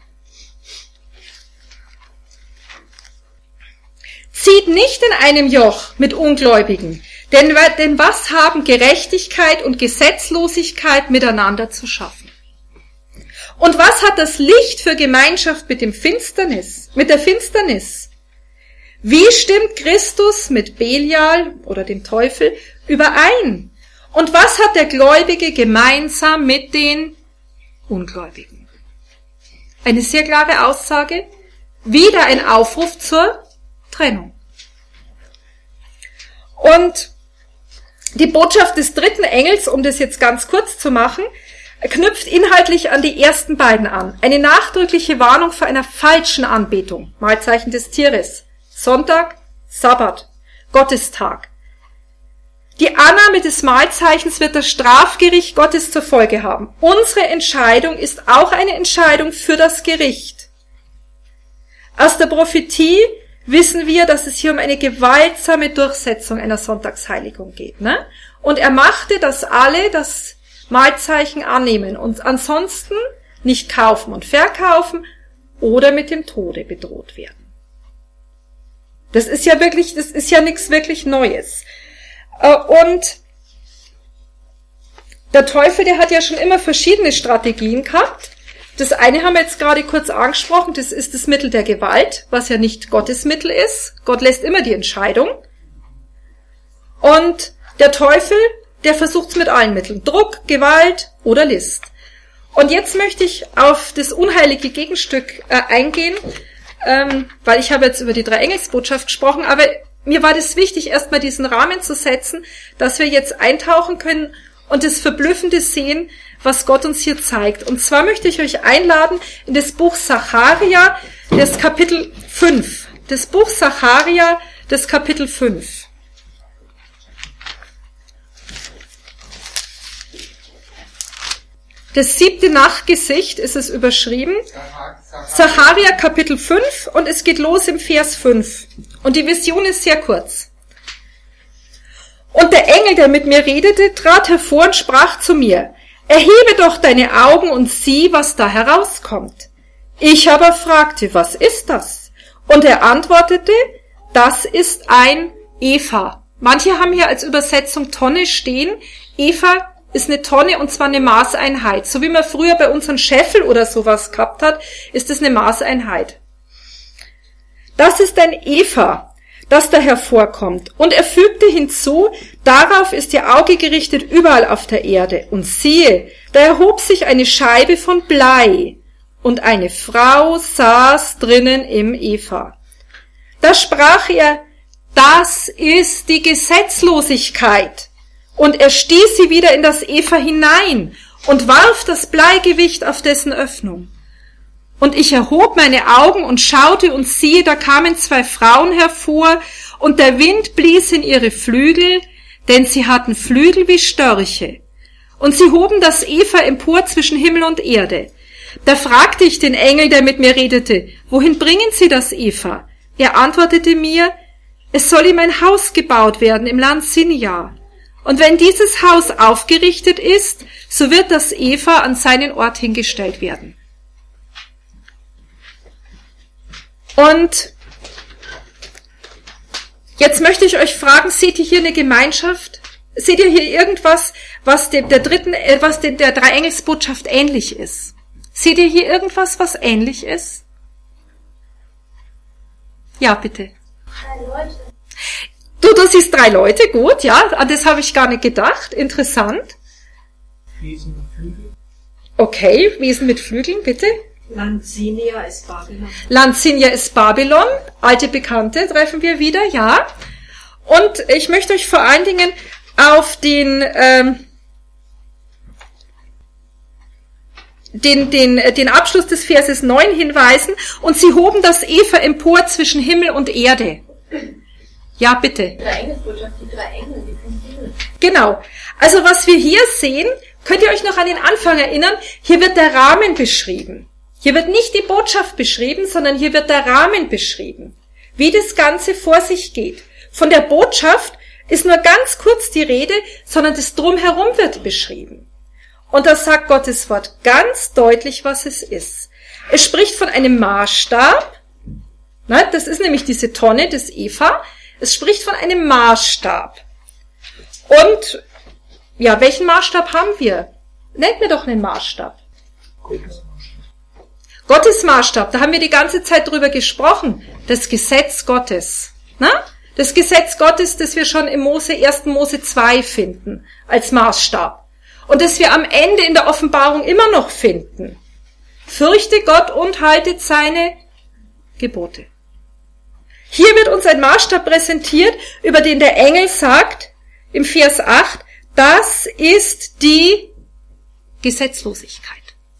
Zieht nicht in einem Joch mit Ungläubigen, denn, denn was haben Gerechtigkeit und Gesetzlosigkeit miteinander zu schaffen? Und was hat das Licht für Gemeinschaft mit dem Finsternis, mit der Finsternis? Wie stimmt Christus mit Belial oder dem Teufel überein? Und was hat der Gläubige gemeinsam mit den Ungläubigen? Eine sehr klare Aussage, wieder ein Aufruf zur Trennung. Und die Botschaft des dritten Engels, um das jetzt ganz kurz zu machen, knüpft inhaltlich an die ersten beiden an. Eine nachdrückliche Warnung vor einer falschen Anbetung, Mahlzeichen des Tieres, Sonntag, Sabbat, Gottestag. Die Annahme des Mahlzeichens wird das Strafgericht Gottes zur Folge haben. Unsere Entscheidung ist auch eine Entscheidung für das Gericht. Aus der Prophetie wissen wir, dass es hier um eine gewaltsame Durchsetzung einer Sonntagsheiligung geht. Ne? Und er machte, dass alle das Mahlzeichen annehmen und ansonsten nicht kaufen und verkaufen oder mit dem Tode bedroht werden. Das ist ja wirklich, das ist ja nichts wirklich Neues. Und der Teufel, der hat ja schon immer verschiedene Strategien gehabt. Das eine haben wir jetzt gerade kurz angesprochen, das ist das Mittel der Gewalt, was ja nicht Gottes Mittel ist. Gott lässt immer die Entscheidung. Und der Teufel, der versucht es mit allen Mitteln. Druck, Gewalt oder List. Und jetzt möchte ich auf das unheilige Gegenstück äh, eingehen, ähm, weil ich habe jetzt über die Drei-Engels-Botschaft gesprochen, aber mir war das wichtig, erstmal diesen Rahmen zu setzen, dass wir jetzt eintauchen können und das Verblüffende sehen, was Gott uns hier zeigt. Und zwar möchte ich euch einladen in das Buch Sacharja, das Kapitel fünf. Das Buch Sacharja, das Kapitel fünf. Das siebte Nachtgesicht ist es überschrieben. Sacharja Kapitel fünf und es geht los im Vers fünf. Und die Vision ist sehr kurz. Und der Engel, der mit mir redete, trat hervor und sprach zu mir: Erhebe doch deine Augen und sieh, was da herauskommt. Ich aber fragte: Was ist das? Und er antwortete: Das ist ein Epha. Manche haben hier als Übersetzung Tonne stehen. Epha ist eine Tonne und zwar eine Maßeinheit. So wie man früher bei uns einen Scheffel oder sowas gehabt hat, ist es eine Maßeinheit. Das ist ein Epha, das da hervorkommt. Und er fügte hinzu: Darauf ist ihr Auge gerichtet überall auf der Erde. Und siehe, da erhob sich eine Scheibe von Blei, und eine Frau saß drinnen im Epha. Da sprach er: Das ist die Gesetzlosigkeit. Und er stieß sie wieder in das Epha hinein und warf das Bleigewicht auf dessen Öffnung. Und ich erhob meine Augen und schaute, und siehe, da kamen zwei Frauen hervor, und der Wind blies in ihre Flügel, denn sie hatten Flügel wie Störche. Und sie hoben das Epha empor zwischen Himmel und Erde. Da fragte ich den Engel, der mit mir redete: Wohin bringen sie das Epha? Er antwortete mir: Es soll ihm ein Haus gebaut werden im Land Sinja. Und wenn dieses Haus aufgerichtet ist, so wird das Eva an seinen Ort hingestellt werden. Und jetzt möchte ich euch fragen, seht ihr hier eine Gemeinschaft? Seht ihr hier irgendwas, was der, der dritten, was der, der Dreiengelsbotschaft ähnlich ist? Seht ihr hier irgendwas, was ähnlich ist? Ja, bitte. Drei Leute. Du, du siehst drei Leute, gut, ja, an das habe ich gar nicht gedacht, interessant. Wesen mit Flügeln. Okay, Wesen mit Flügeln, bitte. Lanzinia ist Babylon. Lanzinia ist Babylon, alte Bekannte treffen wir wieder, ja. Und ich möchte euch vor allen Dingen auf den, ähm, den, den, den Abschluss des Verses neun hinweisen. Und sie hoben das Eva empor zwischen Himmel und Erde. Ja, bitte. Die Dreieingelsbotschaft, die drei Engel, die vom Himmel. Genau. Also was wir hier sehen, könnt ihr euch noch an den Anfang erinnern? Hier wird der Rahmen beschrieben. Hier wird nicht die Botschaft beschrieben, sondern hier wird der Rahmen beschrieben. Wie das Ganze vor sich geht. Von der Botschaft ist nur ganz kurz die Rede, sondern das Drumherum wird beschrieben. Und da sagt Gottes Wort ganz deutlich, was es ist. Es spricht von einem Maßstab. Na, das ist nämlich diese Tonne des Eva. Es spricht von einem Maßstab. Und, ja, welchen Maßstab haben wir? Nennt mir doch einen Maßstab. Gottes. Gottes Maßstab, da haben wir die ganze Zeit drüber gesprochen. Das Gesetz Gottes. Na? Das Gesetz Gottes, das wir schon im Mose, ersten Mose zwei finden, als Maßstab. Und das wir am Ende in der Offenbarung immer noch finden. Fürchte Gott und haltet seine Gebote. Hier wird uns ein Maßstab präsentiert, über den der Engel sagt, im Vers acht, das ist die Gesetzlosigkeit.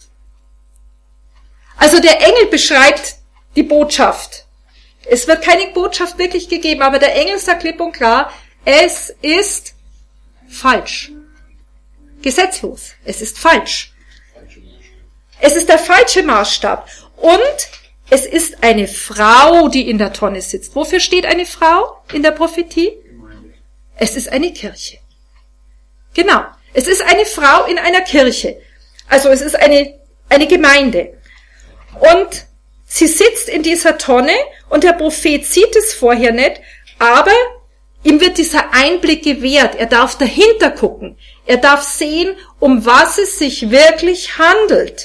Also der Engel beschreibt die Botschaft. Es wird keine Botschaft wirklich gegeben, aber der Engel sagt klipp und klar, es ist falsch. Gesetzlos. Es ist falsch. Es ist der falsche Maßstab. Und es ist eine Frau, die in der Tonne sitzt. Wofür steht eine Frau in der Prophetie? Es ist eine Kirche. Genau. Es ist eine Frau in einer Kirche. Also es ist eine, eine Gemeinde. Und sie sitzt in dieser Tonne und der Prophet sieht es vorher nicht, aber ihm wird dieser Einblick gewährt. Er darf dahinter gucken. Er darf sehen, um was es sich wirklich handelt.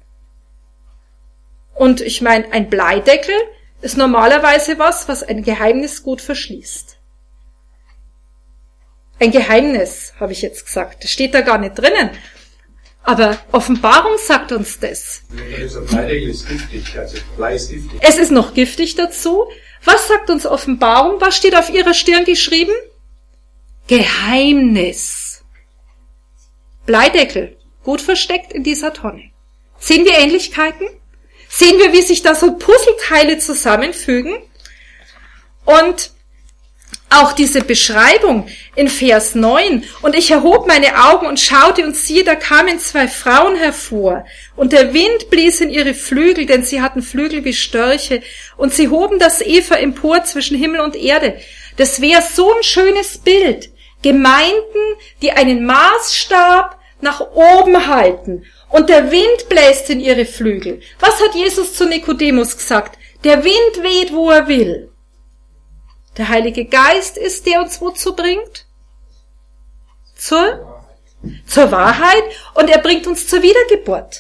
Und ich meine, ein Bleideckel ist normalerweise was, was ein Geheimnis gut verschließt. Ein Geheimnis, habe ich jetzt gesagt. Das steht da gar nicht drinnen. Aber Offenbarung sagt uns das. Also Bleideckel ist giftig, also Blei ist giftig. Es ist noch giftig dazu. Was sagt uns Offenbarung? Was steht auf ihrer Stirn geschrieben? Geheimnis. Bleideckel, gut versteckt in dieser Tonne. Sehen wir Ähnlichkeiten? Sehen wir, wie sich da so Puzzleteile zusammenfügen? Und auch diese Beschreibung in Vers neun. Und ich erhob meine Augen und schaute und siehe, da kamen zwei Frauen hervor. Und der Wind blies in ihre Flügel, denn sie hatten Flügel wie Störche. Und sie hoben das Eva empor zwischen Himmel und Erde. Das wäre so ein schönes Bild. Gemeinden, die einen Maßstab nach oben halten. Und der Wind bläst in ihre Flügel. Was hat Jesus zu Nikodemus gesagt? Der Wind weht, wo er will. Der Heilige Geist ist, der uns wozu bringt? Zur, zur Wahrheit. Und er bringt uns zur Wiedergeburt.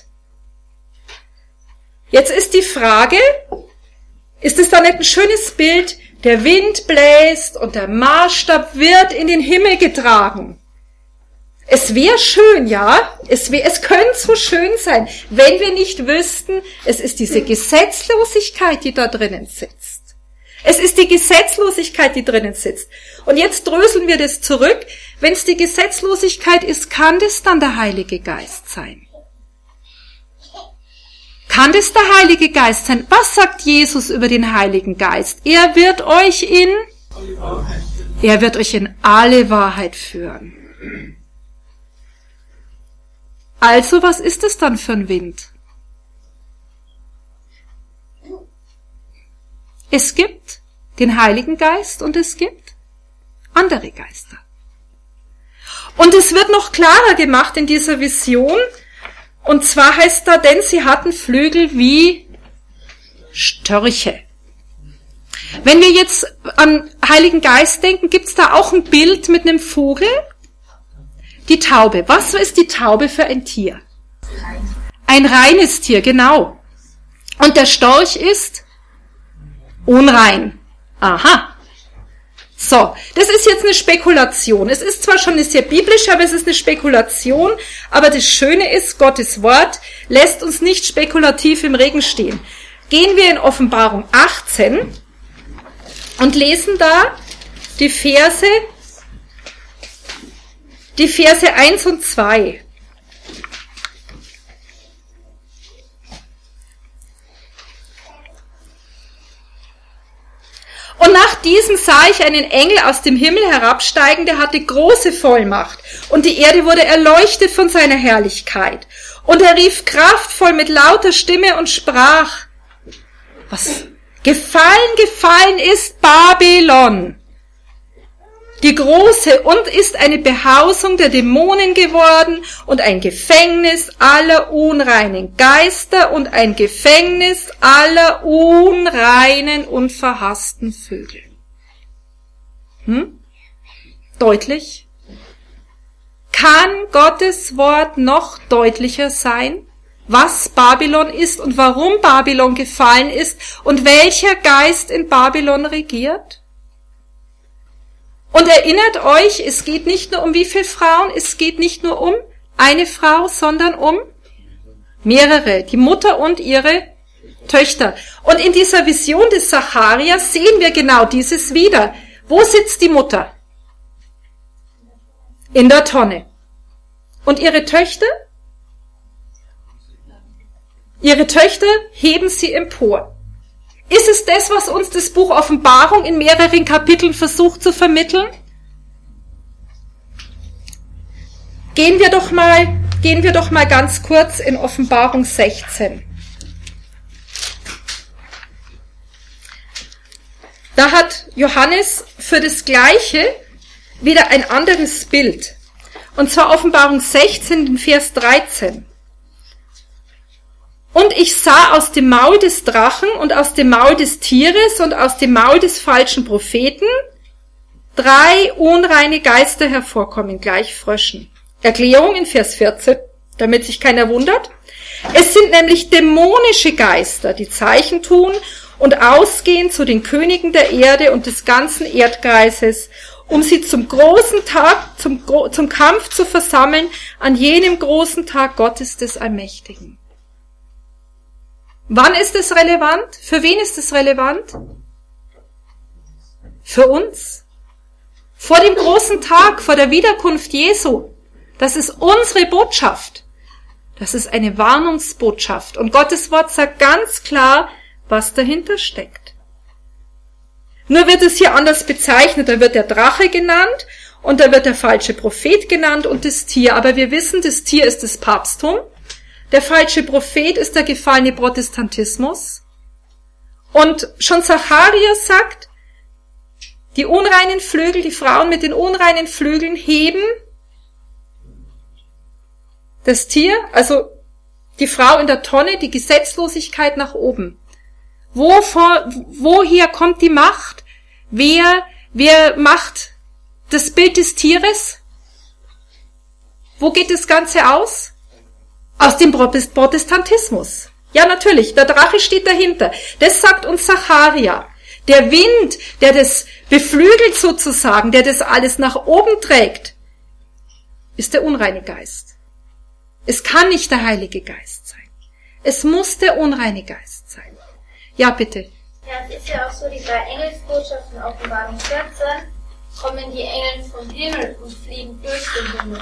Jetzt ist die Frage, ist es da nicht ein schönes Bild? Der Wind bläst und der Maßstab wird in den Himmel getragen. Es wäre schön, ja, es, wär, es könnte so schön sein, wenn wir nicht wüssten, es ist diese Gesetzlosigkeit, die da drinnen sitzt. Es ist die Gesetzlosigkeit, die drinnen sitzt. Und jetzt dröseln wir das zurück. Wenn es die Gesetzlosigkeit ist, kann das dann der Heilige Geist sein? Kann das der Heilige Geist sein? Was sagt Jesus über den Heiligen Geist? Er wird euch in, er wird euch in alle Wahrheit führen. Also, was ist es dann für ein Wind? Es gibt den Heiligen Geist und es gibt andere Geister. Und es wird noch klarer gemacht in dieser Vision. Und zwar heißt da, denn sie hatten Flügel wie Störche. Wenn wir jetzt an Heiligen Geist denken, gibt's da auch ein Bild mit einem Vogel? Die Taube. Was ist die Taube für ein Tier? Ein reines Tier, genau. Und der Storch ist unrein. Aha. So, das ist jetzt eine Spekulation. Es ist zwar schon eine sehr biblische, aber es ist eine Spekulation. Aber das Schöne ist, Gottes Wort lässt uns nicht spekulativ im Regen stehen. Gehen wir in Offenbarung achtzehn und lesen da die Verse, die Verse eins und zwei. Und nach diesem sah ich einen Engel aus dem Himmel herabsteigen, der hatte große Vollmacht. Und die Erde wurde erleuchtet von seiner Herrlichkeit. Und er rief kraftvoll mit lauter Stimme und sprach, was gefallen, gefallen ist Babylon, die große, und ist eine Behausung der Dämonen geworden und ein Gefängnis aller unreinen Geister und ein Gefängnis aller unreinen und verhassten Vögel. Hm? Deutlich? Kann Gottes Wort noch deutlicher sein, was Babylon ist und warum Babylon gefallen ist und welcher Geist in Babylon regiert? Und erinnert euch, es geht nicht nur um wie viele Frauen, es geht nicht nur um eine Frau, sondern um mehrere, die Mutter und ihre Töchter. Und in dieser Vision des Zacharia sehen wir genau dieses wieder. Wo sitzt die Mutter? In der Tonne. Und ihre Töchter? Ihre Töchter heben sie empor. Ist es das, was uns das Buch Offenbarung in mehreren Kapiteln versucht zu vermitteln? Gehen wir doch mal, gehen wir doch mal ganz kurz in Offenbarung sechzehn. Da hat Johannes für das Gleiche wieder ein anderes Bild. Und zwar Offenbarung sechzehn, Vers dreizehn. Und ich sah aus dem Maul des Drachen und aus dem Maul des Tieres und aus dem Maul des falschen Propheten drei unreine Geister hervorkommen, gleich Fröschen. Erklärung in Vers vierzehn, damit sich keiner wundert. Es sind nämlich dämonische Geister, die Zeichen tun und ausgehen zu den Königen der Erde und des ganzen Erdkreises, um sie zum großen Tag, zum, zum Kampf zu versammeln, an jenem großen Tag Gottes des Allmächtigen. Wann ist es relevant? Für wen ist es relevant? Für uns. Vor dem großen Tag, vor der Wiederkunft Jesu. Das ist unsere Botschaft. Das ist eine Warnungsbotschaft. Und Gottes Wort sagt ganz klar, was dahinter steckt. Nur wird es hier anders bezeichnet. Da wird der Drache genannt und da wird der falsche Prophet genannt und das Tier. Aber wir wissen, das Tier ist das Papsttum. Der falsche Prophet ist der gefallene Protestantismus. Und schon Zacharias sagt, die unreinen Flügel, die Frauen mit den unreinen Flügeln heben das Tier, also die Frau in der Tonne, die Gesetzlosigkeit nach oben. Wovor, woher kommt die Macht? Wer, wer macht das Bild des Tieres? Wo geht das Ganze aus? Aus dem Protestantismus. Ja, natürlich, der Drache steht dahinter. Das sagt uns Zacharia. Der Wind, der das beflügelt sozusagen, der das alles nach oben trägt, ist der unreine Geist. Es kann nicht der Heilige Geist sein. Es muss der unreine Geist sein. Ja, bitte. Ja, es ist ja auch so, die drei Engelsbotschaften, Offenbarung vierzehn, kommen die Engel vom Himmel und fliegen durch den Himmel.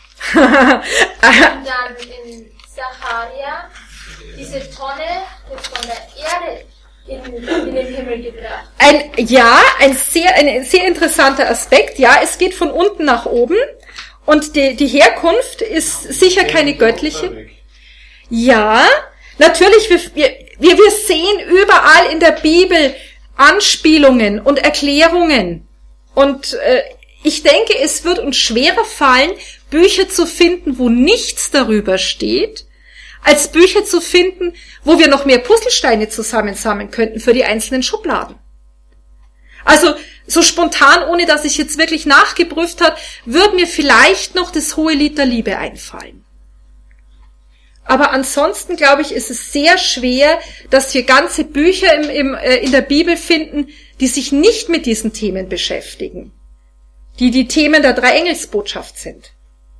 Und dann in Zacharia, diese Tonne wird von der Erde in, in den Himmel gebracht. Ein, ja, ein sehr, ein sehr interessanter Aspekt. Ja, es geht von unten nach oben und die, die Herkunft ist sicher keine göttliche. Ja, natürlich, wir, wir, wir sehen überall in der Bibel Anspielungen und Erklärungen. Und äh, ich denke, es wird uns schwerer fallen, Bücher zu finden, wo nichts darüber steht, als Bücher zu finden, wo wir noch mehr Puzzlesteine zusammensammeln könnten für die einzelnen Schubladen. Also so spontan, ohne dass ich jetzt wirklich nachgeprüft habe, würde mir vielleicht noch das Hohelied der Liebe einfallen. Aber ansonsten, glaube ich, ist es sehr schwer, dass wir ganze Bücher im, im, äh, in der Bibel finden, die sich nicht mit diesen Themen beschäftigen, die die Themen der Dreiengelsbotschaft sind.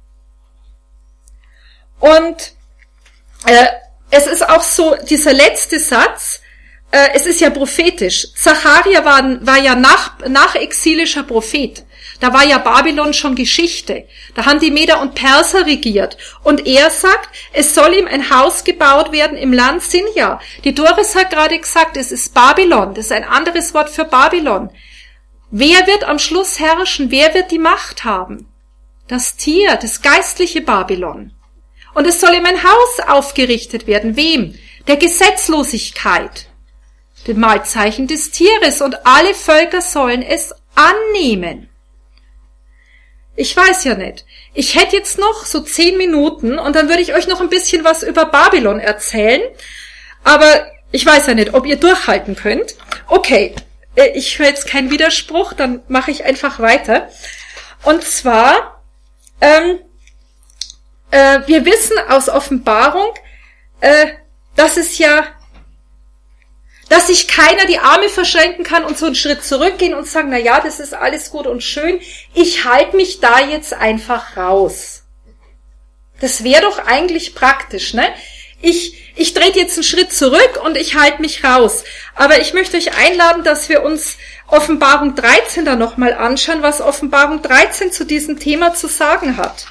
Und äh, es ist auch so, dieser letzte Satz, äh, es ist ja prophetisch. Zacharia war, war ja nach, nachexilischer Prophet. Da war ja Babylon schon Geschichte. Da haben die Meder und Perser regiert. Und er sagt, es soll ihm ein Haus gebaut werden im Land Sinja. Die Doris hat gerade gesagt, es ist Babylon. Das ist ein anderes Wort für Babylon. Wer wird am Schluss herrschen? Wer wird die Macht haben? Das Tier, das geistliche Babylon. Und es soll ihm ein Haus aufgerichtet werden. Wem? Der Gesetzlosigkeit. Dem Malzeichen des Tieres. Und alle Völker sollen es annehmen. Ich weiß ja nicht. Ich hätte jetzt noch so zehn Minuten und dann würde ich euch noch ein bisschen was über Babylon erzählen. Aber ich weiß ja nicht, ob ihr durchhalten könnt. Okay, ich höre jetzt keinen Widerspruch, dann mache ich einfach weiter. Und zwar, ähm, äh, wir wissen aus Offenbarung, äh, dass es ja dass sich keiner die Arme verschränken kann und so einen Schritt zurückgehen und sagen, na ja, das ist alles gut und schön, ich halte mich da jetzt einfach raus. Das wäre doch eigentlich praktisch, ne? Ich, ich trete jetzt einen Schritt zurück und ich halte mich raus. Aber ich möchte euch einladen, dass wir uns Offenbarung dreizehn da nochmal anschauen, was Offenbarung dreizehn zu diesem Thema zu sagen hat.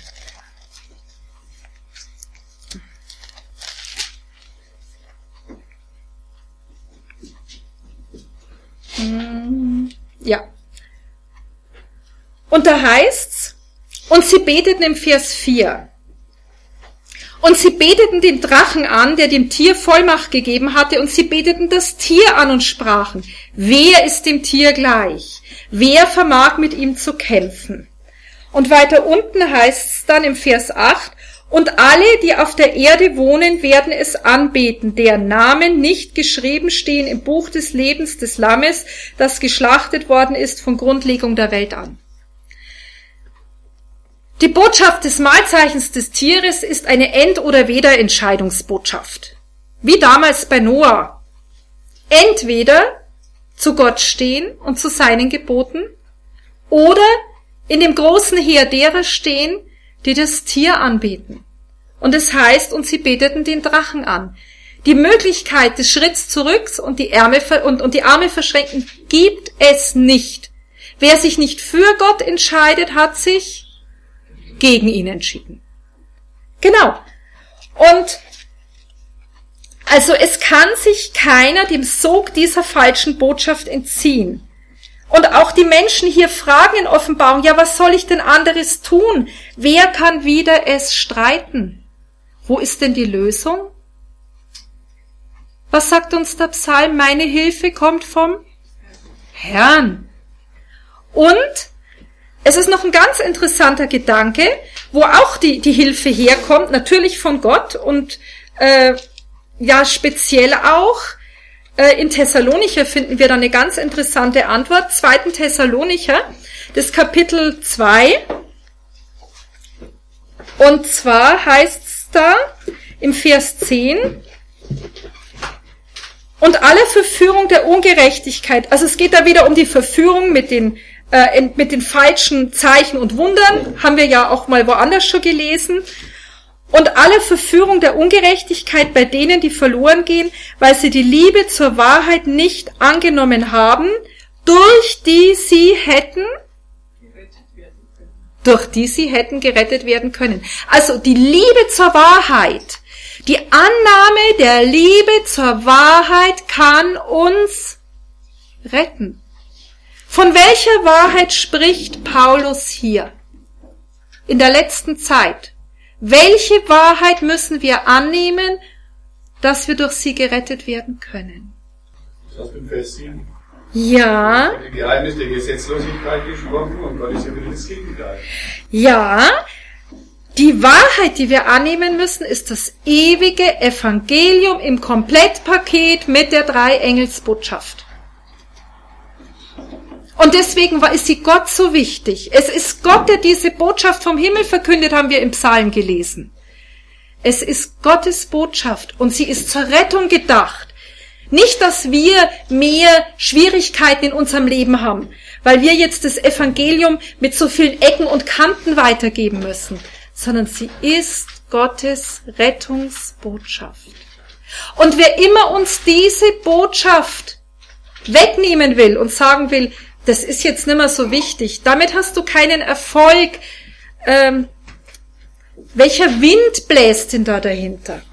Ja. Und da heißt's, und sie beteten im Vers vier. Und sie beteten den Drachen an, der dem Tier Vollmacht gegeben hatte, und sie beteten das Tier an und sprachen, wer ist dem Tier gleich? Wer vermag mit ihm zu kämpfen? Und weiter unten heißt's dann im Vers acht, und alle, die auf der Erde wohnen, werden es anbeten, deren Namen nicht geschrieben stehen im Buch des Lebens des Lammes, das geschlachtet worden ist von Grundlegung der Welt an. Die Botschaft des Mahlzeichens des Tieres ist eine End- oder Weder-Entscheidungsbotschaft. Wie damals bei Noah. Entweder zu Gott stehen und zu seinen Geboten oder in dem großen Heer derer stehen, die das Tier anbeten. Und es heißt, und sie beteten den Drachen an. Die Möglichkeit des Schritts zurück und die, Ärme, und, und die Arme verschränken gibt es nicht. Wer sich nicht für Gott entscheidet, hat sich gegen ihn entschieden. Genau. Und also es kann sich keiner dem Sog dieser falschen Botschaft entziehen. Und auch die Menschen hier fragen in Offenbarung, ja, was soll ich denn anderes tun? Wer kann wieder es streiten? Wo ist denn die Lösung? Was sagt uns der Psalm? Meine Hilfe kommt vom Herrn. Und es ist noch ein ganz interessanter Gedanke, wo auch die, die Hilfe herkommt, natürlich von Gott und äh, ja speziell auch in Thessalonicher finden wir da eine ganz interessante Antwort. Zweiten Thessalonicher, das Kapitel zwei. Und zwar heißt es da im Vers zehn, und alle Verführung der Ungerechtigkeit, also es geht da wieder um die Verführung mit den, äh, mit den falschen Zeichen und Wundern, haben wir ja auch mal woanders schon gelesen. Und alle Verführung der Ungerechtigkeit bei denen, die verloren gehen, weil sie die Liebe zur Wahrheit nicht angenommen haben, durch die sie hätten, durch die sie hätten gerettet werden können. Also die Liebe zur Wahrheit, die Annahme der Liebe zur Wahrheit kann uns retten. Von welcher Wahrheit spricht Paulus hier in der letzten Zeit? Welche Wahrheit müssen wir annehmen, dass wir durch sie gerettet werden können? Das heißt im Vers sieben. Ja. Die Geheimnis der Gesetzlosigkeit gesprochen und Gott ist ja wieder das Gegenteil. Ja. Die Wahrheit, die wir annehmen müssen, ist das ewige Evangelium im Komplettpaket mit der Drei-Engels-Botschaft. Und deswegen war, ist sie Gott so wichtig. Es ist Gott, der diese Botschaft vom Himmel verkündet, haben wir im Psalm gelesen. Es ist Gottes Botschaft und sie ist zur Rettung gedacht. Nicht, dass wir mehr Schwierigkeiten in unserem Leben haben, weil wir jetzt das Evangelium mit so vielen Ecken und Kanten weitergeben müssen, sondern sie ist Gottes Rettungsbotschaft. Und wer immer uns diese Botschaft wegnehmen will und sagen will, das ist jetzt nicht mehr so wichtig, damit hast du keinen Erfolg. Ähm, welcher Wind bläst denn da dahinter?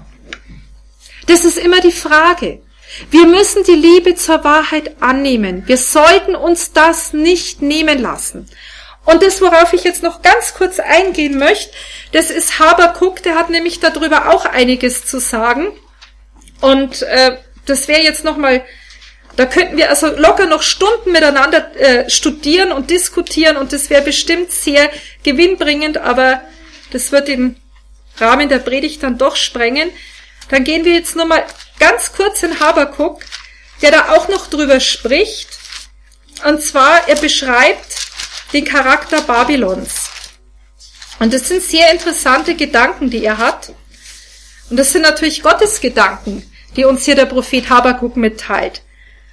Das ist immer die Frage. Wir müssen die Liebe zur Wahrheit annehmen. Wir sollten uns das nicht nehmen lassen. Und das, worauf ich jetzt noch ganz kurz eingehen möchte, das ist Habakuk, der hat nämlich darüber auch einiges zu sagen. Und äh, das wäre jetzt nochmal, da könnten wir also locker noch Stunden miteinander äh, studieren und diskutieren und das wäre bestimmt sehr gewinnbringend, aber das wird den Rahmen der Predigt dann doch sprengen. Dann gehen wir jetzt nochmal ganz kurz in Habakuk, der da auch noch drüber spricht. Und zwar, er beschreibt den Charakter Babylons. Und das sind sehr interessante Gedanken, die er hat. Und das sind natürlich Gottes Gedanken, die uns hier der Prophet Habakuk mitteilt.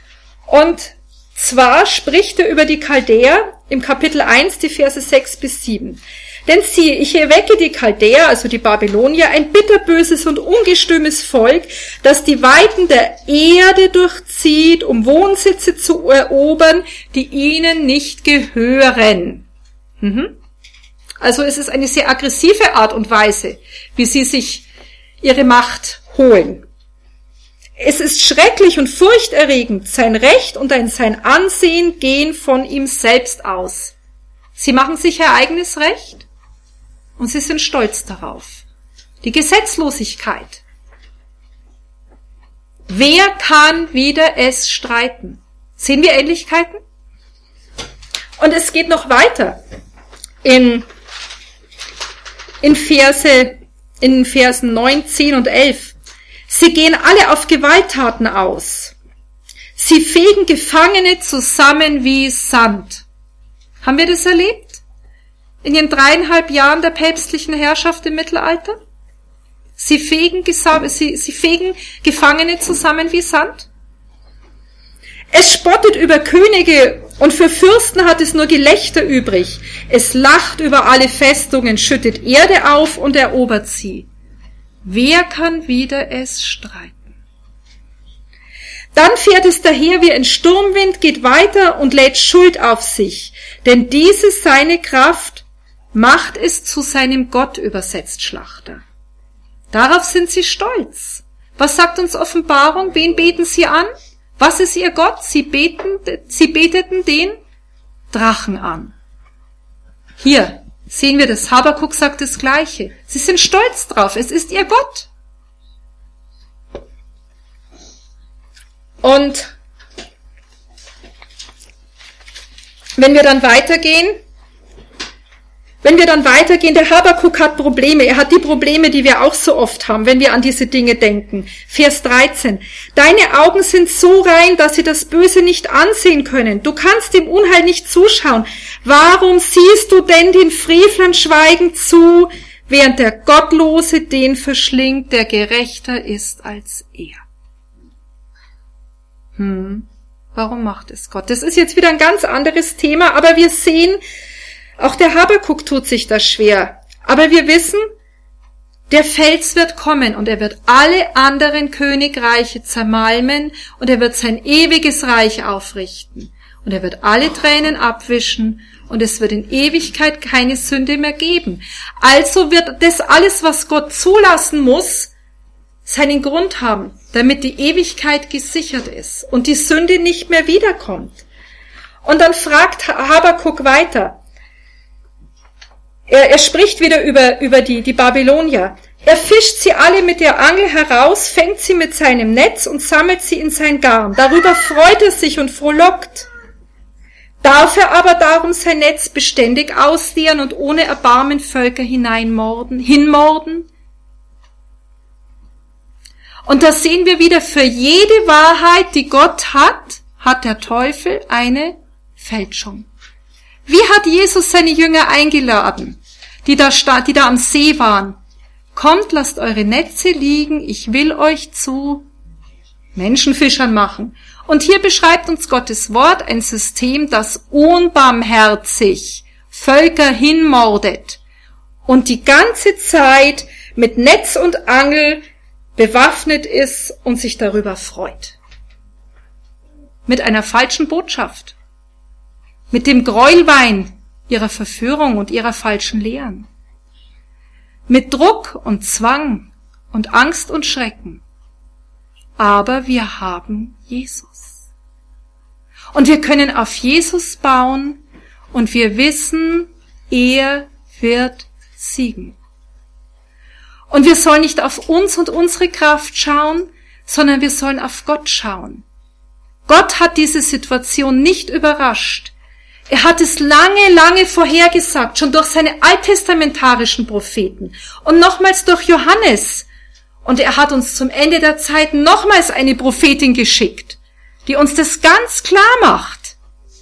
Und zwar spricht er über die Chaldäer im Kapitel eins, die Verse sechs bis sieben. Denn siehe, ich erwecke die Chaldäer, also die Babylonier, ein bitterböses und ungestümes Volk, das die Weiten der Erde durchzieht, um Wohnsitze zu erobern, die ihnen nicht gehören. Mhm. Also es ist eine sehr aggressive Art und Weise, wie sie sich ihre Macht holen. Es ist schrecklich und furchterregend, sein Recht und sein Ansehen gehen von ihm selbst aus. Sie machen sich ihr eigenes Recht. Und sie sind stolz darauf. Die Gesetzlosigkeit. Wer kann wider es streiten? Sehen wir Ähnlichkeiten? Und es geht noch weiter. In, in Verse, in Versen neun, zehn und elf. Sie gehen alle auf Gewalttaten aus. Sie fegen Gefangene zusammen wie Sand. Haben wir das erlebt? In den dreieinhalb Jahren der päpstlichen Herrschaft im Mittelalter? Sie fegen, sie, sie fegen Gefangene zusammen wie Sand? Es spottet über Könige und für Fürsten hat es nur Gelächter übrig. Es lacht über alle Festungen, schüttet Erde auf und erobert sie. Wer kann wider es streiten? Dann fährt es daher wie ein Sturmwind, geht weiter und lädt Schuld auf sich. Denn diese seine Kraft macht es zu seinem Gott, übersetzt Schlachter. Darauf sind sie stolz. Was sagt uns Offenbarung? Wen beten sie an? Was ist ihr Gott? Sie beten, sie beteten den Drachen an. Hier sehen wir das. Habakuk sagt das Gleiche. Sie sind stolz drauf. Es ist ihr Gott. Und wenn wir dann weitergehen, Wenn wir dann weitergehen, der Habakuk hat Probleme. Er hat die Probleme, die wir auch so oft haben, wenn wir an diese Dinge denken. Vers dreizehn. Deine Augen sind so rein, dass sie das Böse nicht ansehen können. Du kannst dem Unheil nicht zuschauen. Warum siehst du denn den Frevlern schweigend zu, während der Gottlose den verschlingt, der gerechter ist als er? Hm, warum macht es Gott? Das ist jetzt wieder ein ganz anderes Thema, aber wir sehen, auch der Habakuk tut sich das schwer. Aber wir wissen, der Fels wird kommen und er wird alle anderen Königreiche zermalmen und er wird sein ewiges Reich aufrichten. Und er wird alle Tränen abwischen und es wird in Ewigkeit keine Sünde mehr geben. Also wird das alles, was Gott zulassen muss, seinen Grund haben, damit die Ewigkeit gesichert ist und die Sünde nicht mehr wiederkommt. Und dann fragt Habakuk weiter. Er, er spricht wieder über, über die, die Babylonier. Er fischt sie alle mit der Angel heraus, fängt sie mit seinem Netz und sammelt sie in sein Garn. Darüber freut er sich und frohlockt. Darf er aber darum sein Netz beständig ausleeren und ohne Erbarmen Völker hineinmorden, hinmorden? Und da sehen wir wieder, für jede Wahrheit, die Gott hat, hat der Teufel eine Fälschung. Wie hat Jesus seine Jünger eingeladen, die da, die da am See waren? Kommt, lasst eure Netze liegen, ich will euch zu Menschenfischern machen. Und hier beschreibt uns Gottes Wort ein System, das unbarmherzig Völker hinmordet und die ganze Zeit mit Netz und Angel bewaffnet ist und sich darüber freut. Mit einer falschen Botschaft, mit dem Gräuelwein ihrer Verführung und ihrer falschen Lehren. Mit Druck und Zwang und Angst und Schrecken. Aber wir haben Jesus. Und wir können auf Jesus bauen und wir wissen, er wird siegen. Und wir sollen nicht auf uns und unsere Kraft schauen, sondern wir sollen auf Gott schauen. Gott hat diese Situation nicht überrascht. Er hat es lange, lange vorhergesagt, schon durch seine alttestamentarischen Propheten und nochmals durch Johannes. Und er hat uns zum Ende der Zeit nochmals eine Prophetin geschickt, die uns das ganz klar macht.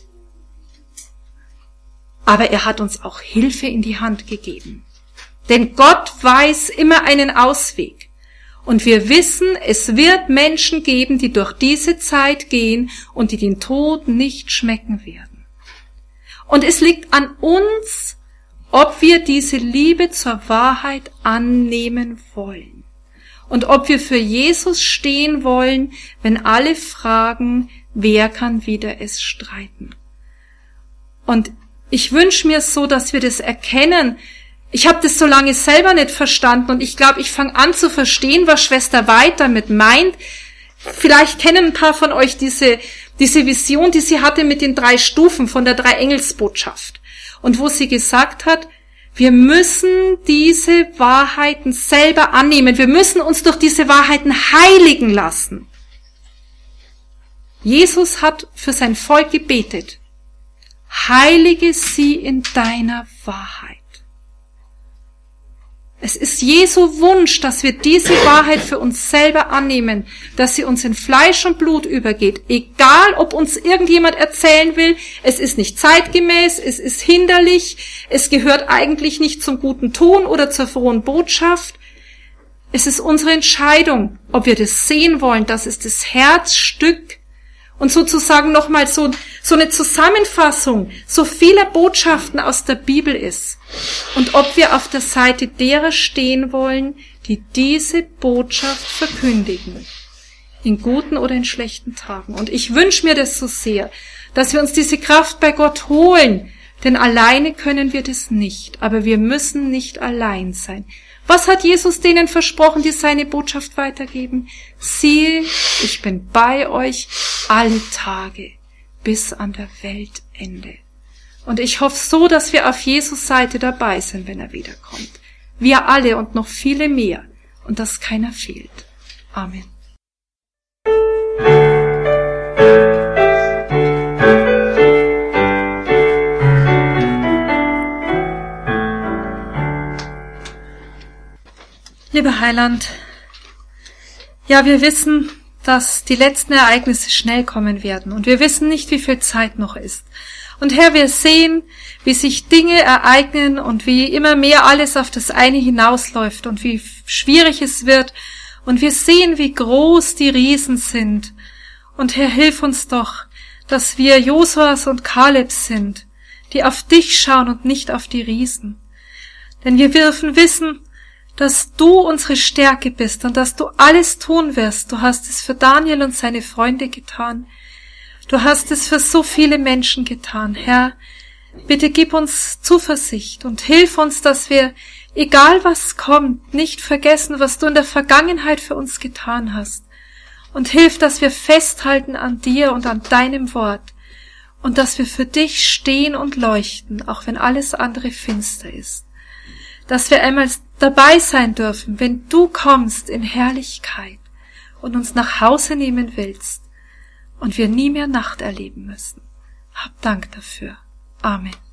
Aber er hat uns auch Hilfe in die Hand gegeben. Denn Gott weiß immer einen Ausweg. Und wir wissen, es wird Menschen geben, die durch diese Zeit gehen und die den Tod nicht schmecken werden. Und es liegt an uns, ob wir diese Liebe zur Wahrheit annehmen wollen. Und ob wir für Jesus stehen wollen, wenn alle fragen, wer kann wider es streiten. Und ich wünsche mir so, dass wir das erkennen. Ich habe das so lange selber nicht verstanden und ich glaube, ich fange an zu verstehen, was Schwester Weid damit meint. Vielleicht kennen ein paar von euch diese diese Vision, die sie hatte mit den drei Stufen von der Drei-Engels-Botschaft. Und wo sie gesagt hat, wir müssen diese Wahrheiten selber annehmen. Wir müssen uns durch diese Wahrheiten heiligen lassen. Jesus hat für sein Volk gebetet. Heilige sie in deiner Wahrheit. Es ist Jesu Wunsch, dass wir diese Wahrheit für uns selber annehmen, dass sie uns in Fleisch und Blut übergeht. Egal, ob uns irgendjemand erzählen will, es ist nicht zeitgemäß, es ist hinderlich, es gehört eigentlich nicht zum guten Ton oder zur frohen Botschaft. Es ist unsere Entscheidung, ob wir das sehen wollen, dass es das Herzstück und sozusagen nochmal so, so eine Zusammenfassung so vieler Botschaften aus der Bibel ist. Und ob wir auf der Seite derer stehen wollen, die diese Botschaft verkündigen. In guten oder in schlechten Tagen. Und ich wünsche mir das so sehr, dass wir uns diese Kraft bei Gott holen. Denn alleine können wir das nicht. Aber wir müssen nicht allein sein. Was hat Jesus denen versprochen, die seine Botschaft weitergeben? Siehe, ich bin bei euch alle Tage bis an der Weltende. Und ich hoffe so, dass wir auf Jesus Seite dabei sind, wenn er wiederkommt. Wir alle und noch viele mehr. Und dass keiner fehlt. Amen. Lieber Heiland, ja, wir wissen, dass die letzten Ereignisse schnell kommen werden und wir wissen nicht, wie viel Zeit noch ist. Und Herr, wir sehen, wie sich Dinge ereignen und wie immer mehr alles auf das eine hinausläuft und wie schwierig es wird. Und wir sehen, wie groß die Riesen sind. Und Herr, hilf uns doch, dass wir Josuas und Kalebs sind, die auf dich schauen und nicht auf die Riesen. Denn wir dürfen wissen, dass du unsere Stärke bist und dass du alles tun wirst. Du hast es für Daniel und seine Freunde getan. Du hast es für so viele Menschen getan. Herr, bitte gib uns Zuversicht und hilf uns, dass wir, egal was kommt, nicht vergessen, was du in der Vergangenheit für uns getan hast. Und hilf, dass wir festhalten an dir und an deinem Wort und dass wir für dich stehen und leuchten, auch wenn alles andere finster ist. dass wir einmal dabei sein dürfen, wenn du kommst in Herrlichkeit und uns nach Hause nehmen willst und wir nie mehr Nacht erleben müssen. Hab Dank dafür. Amen.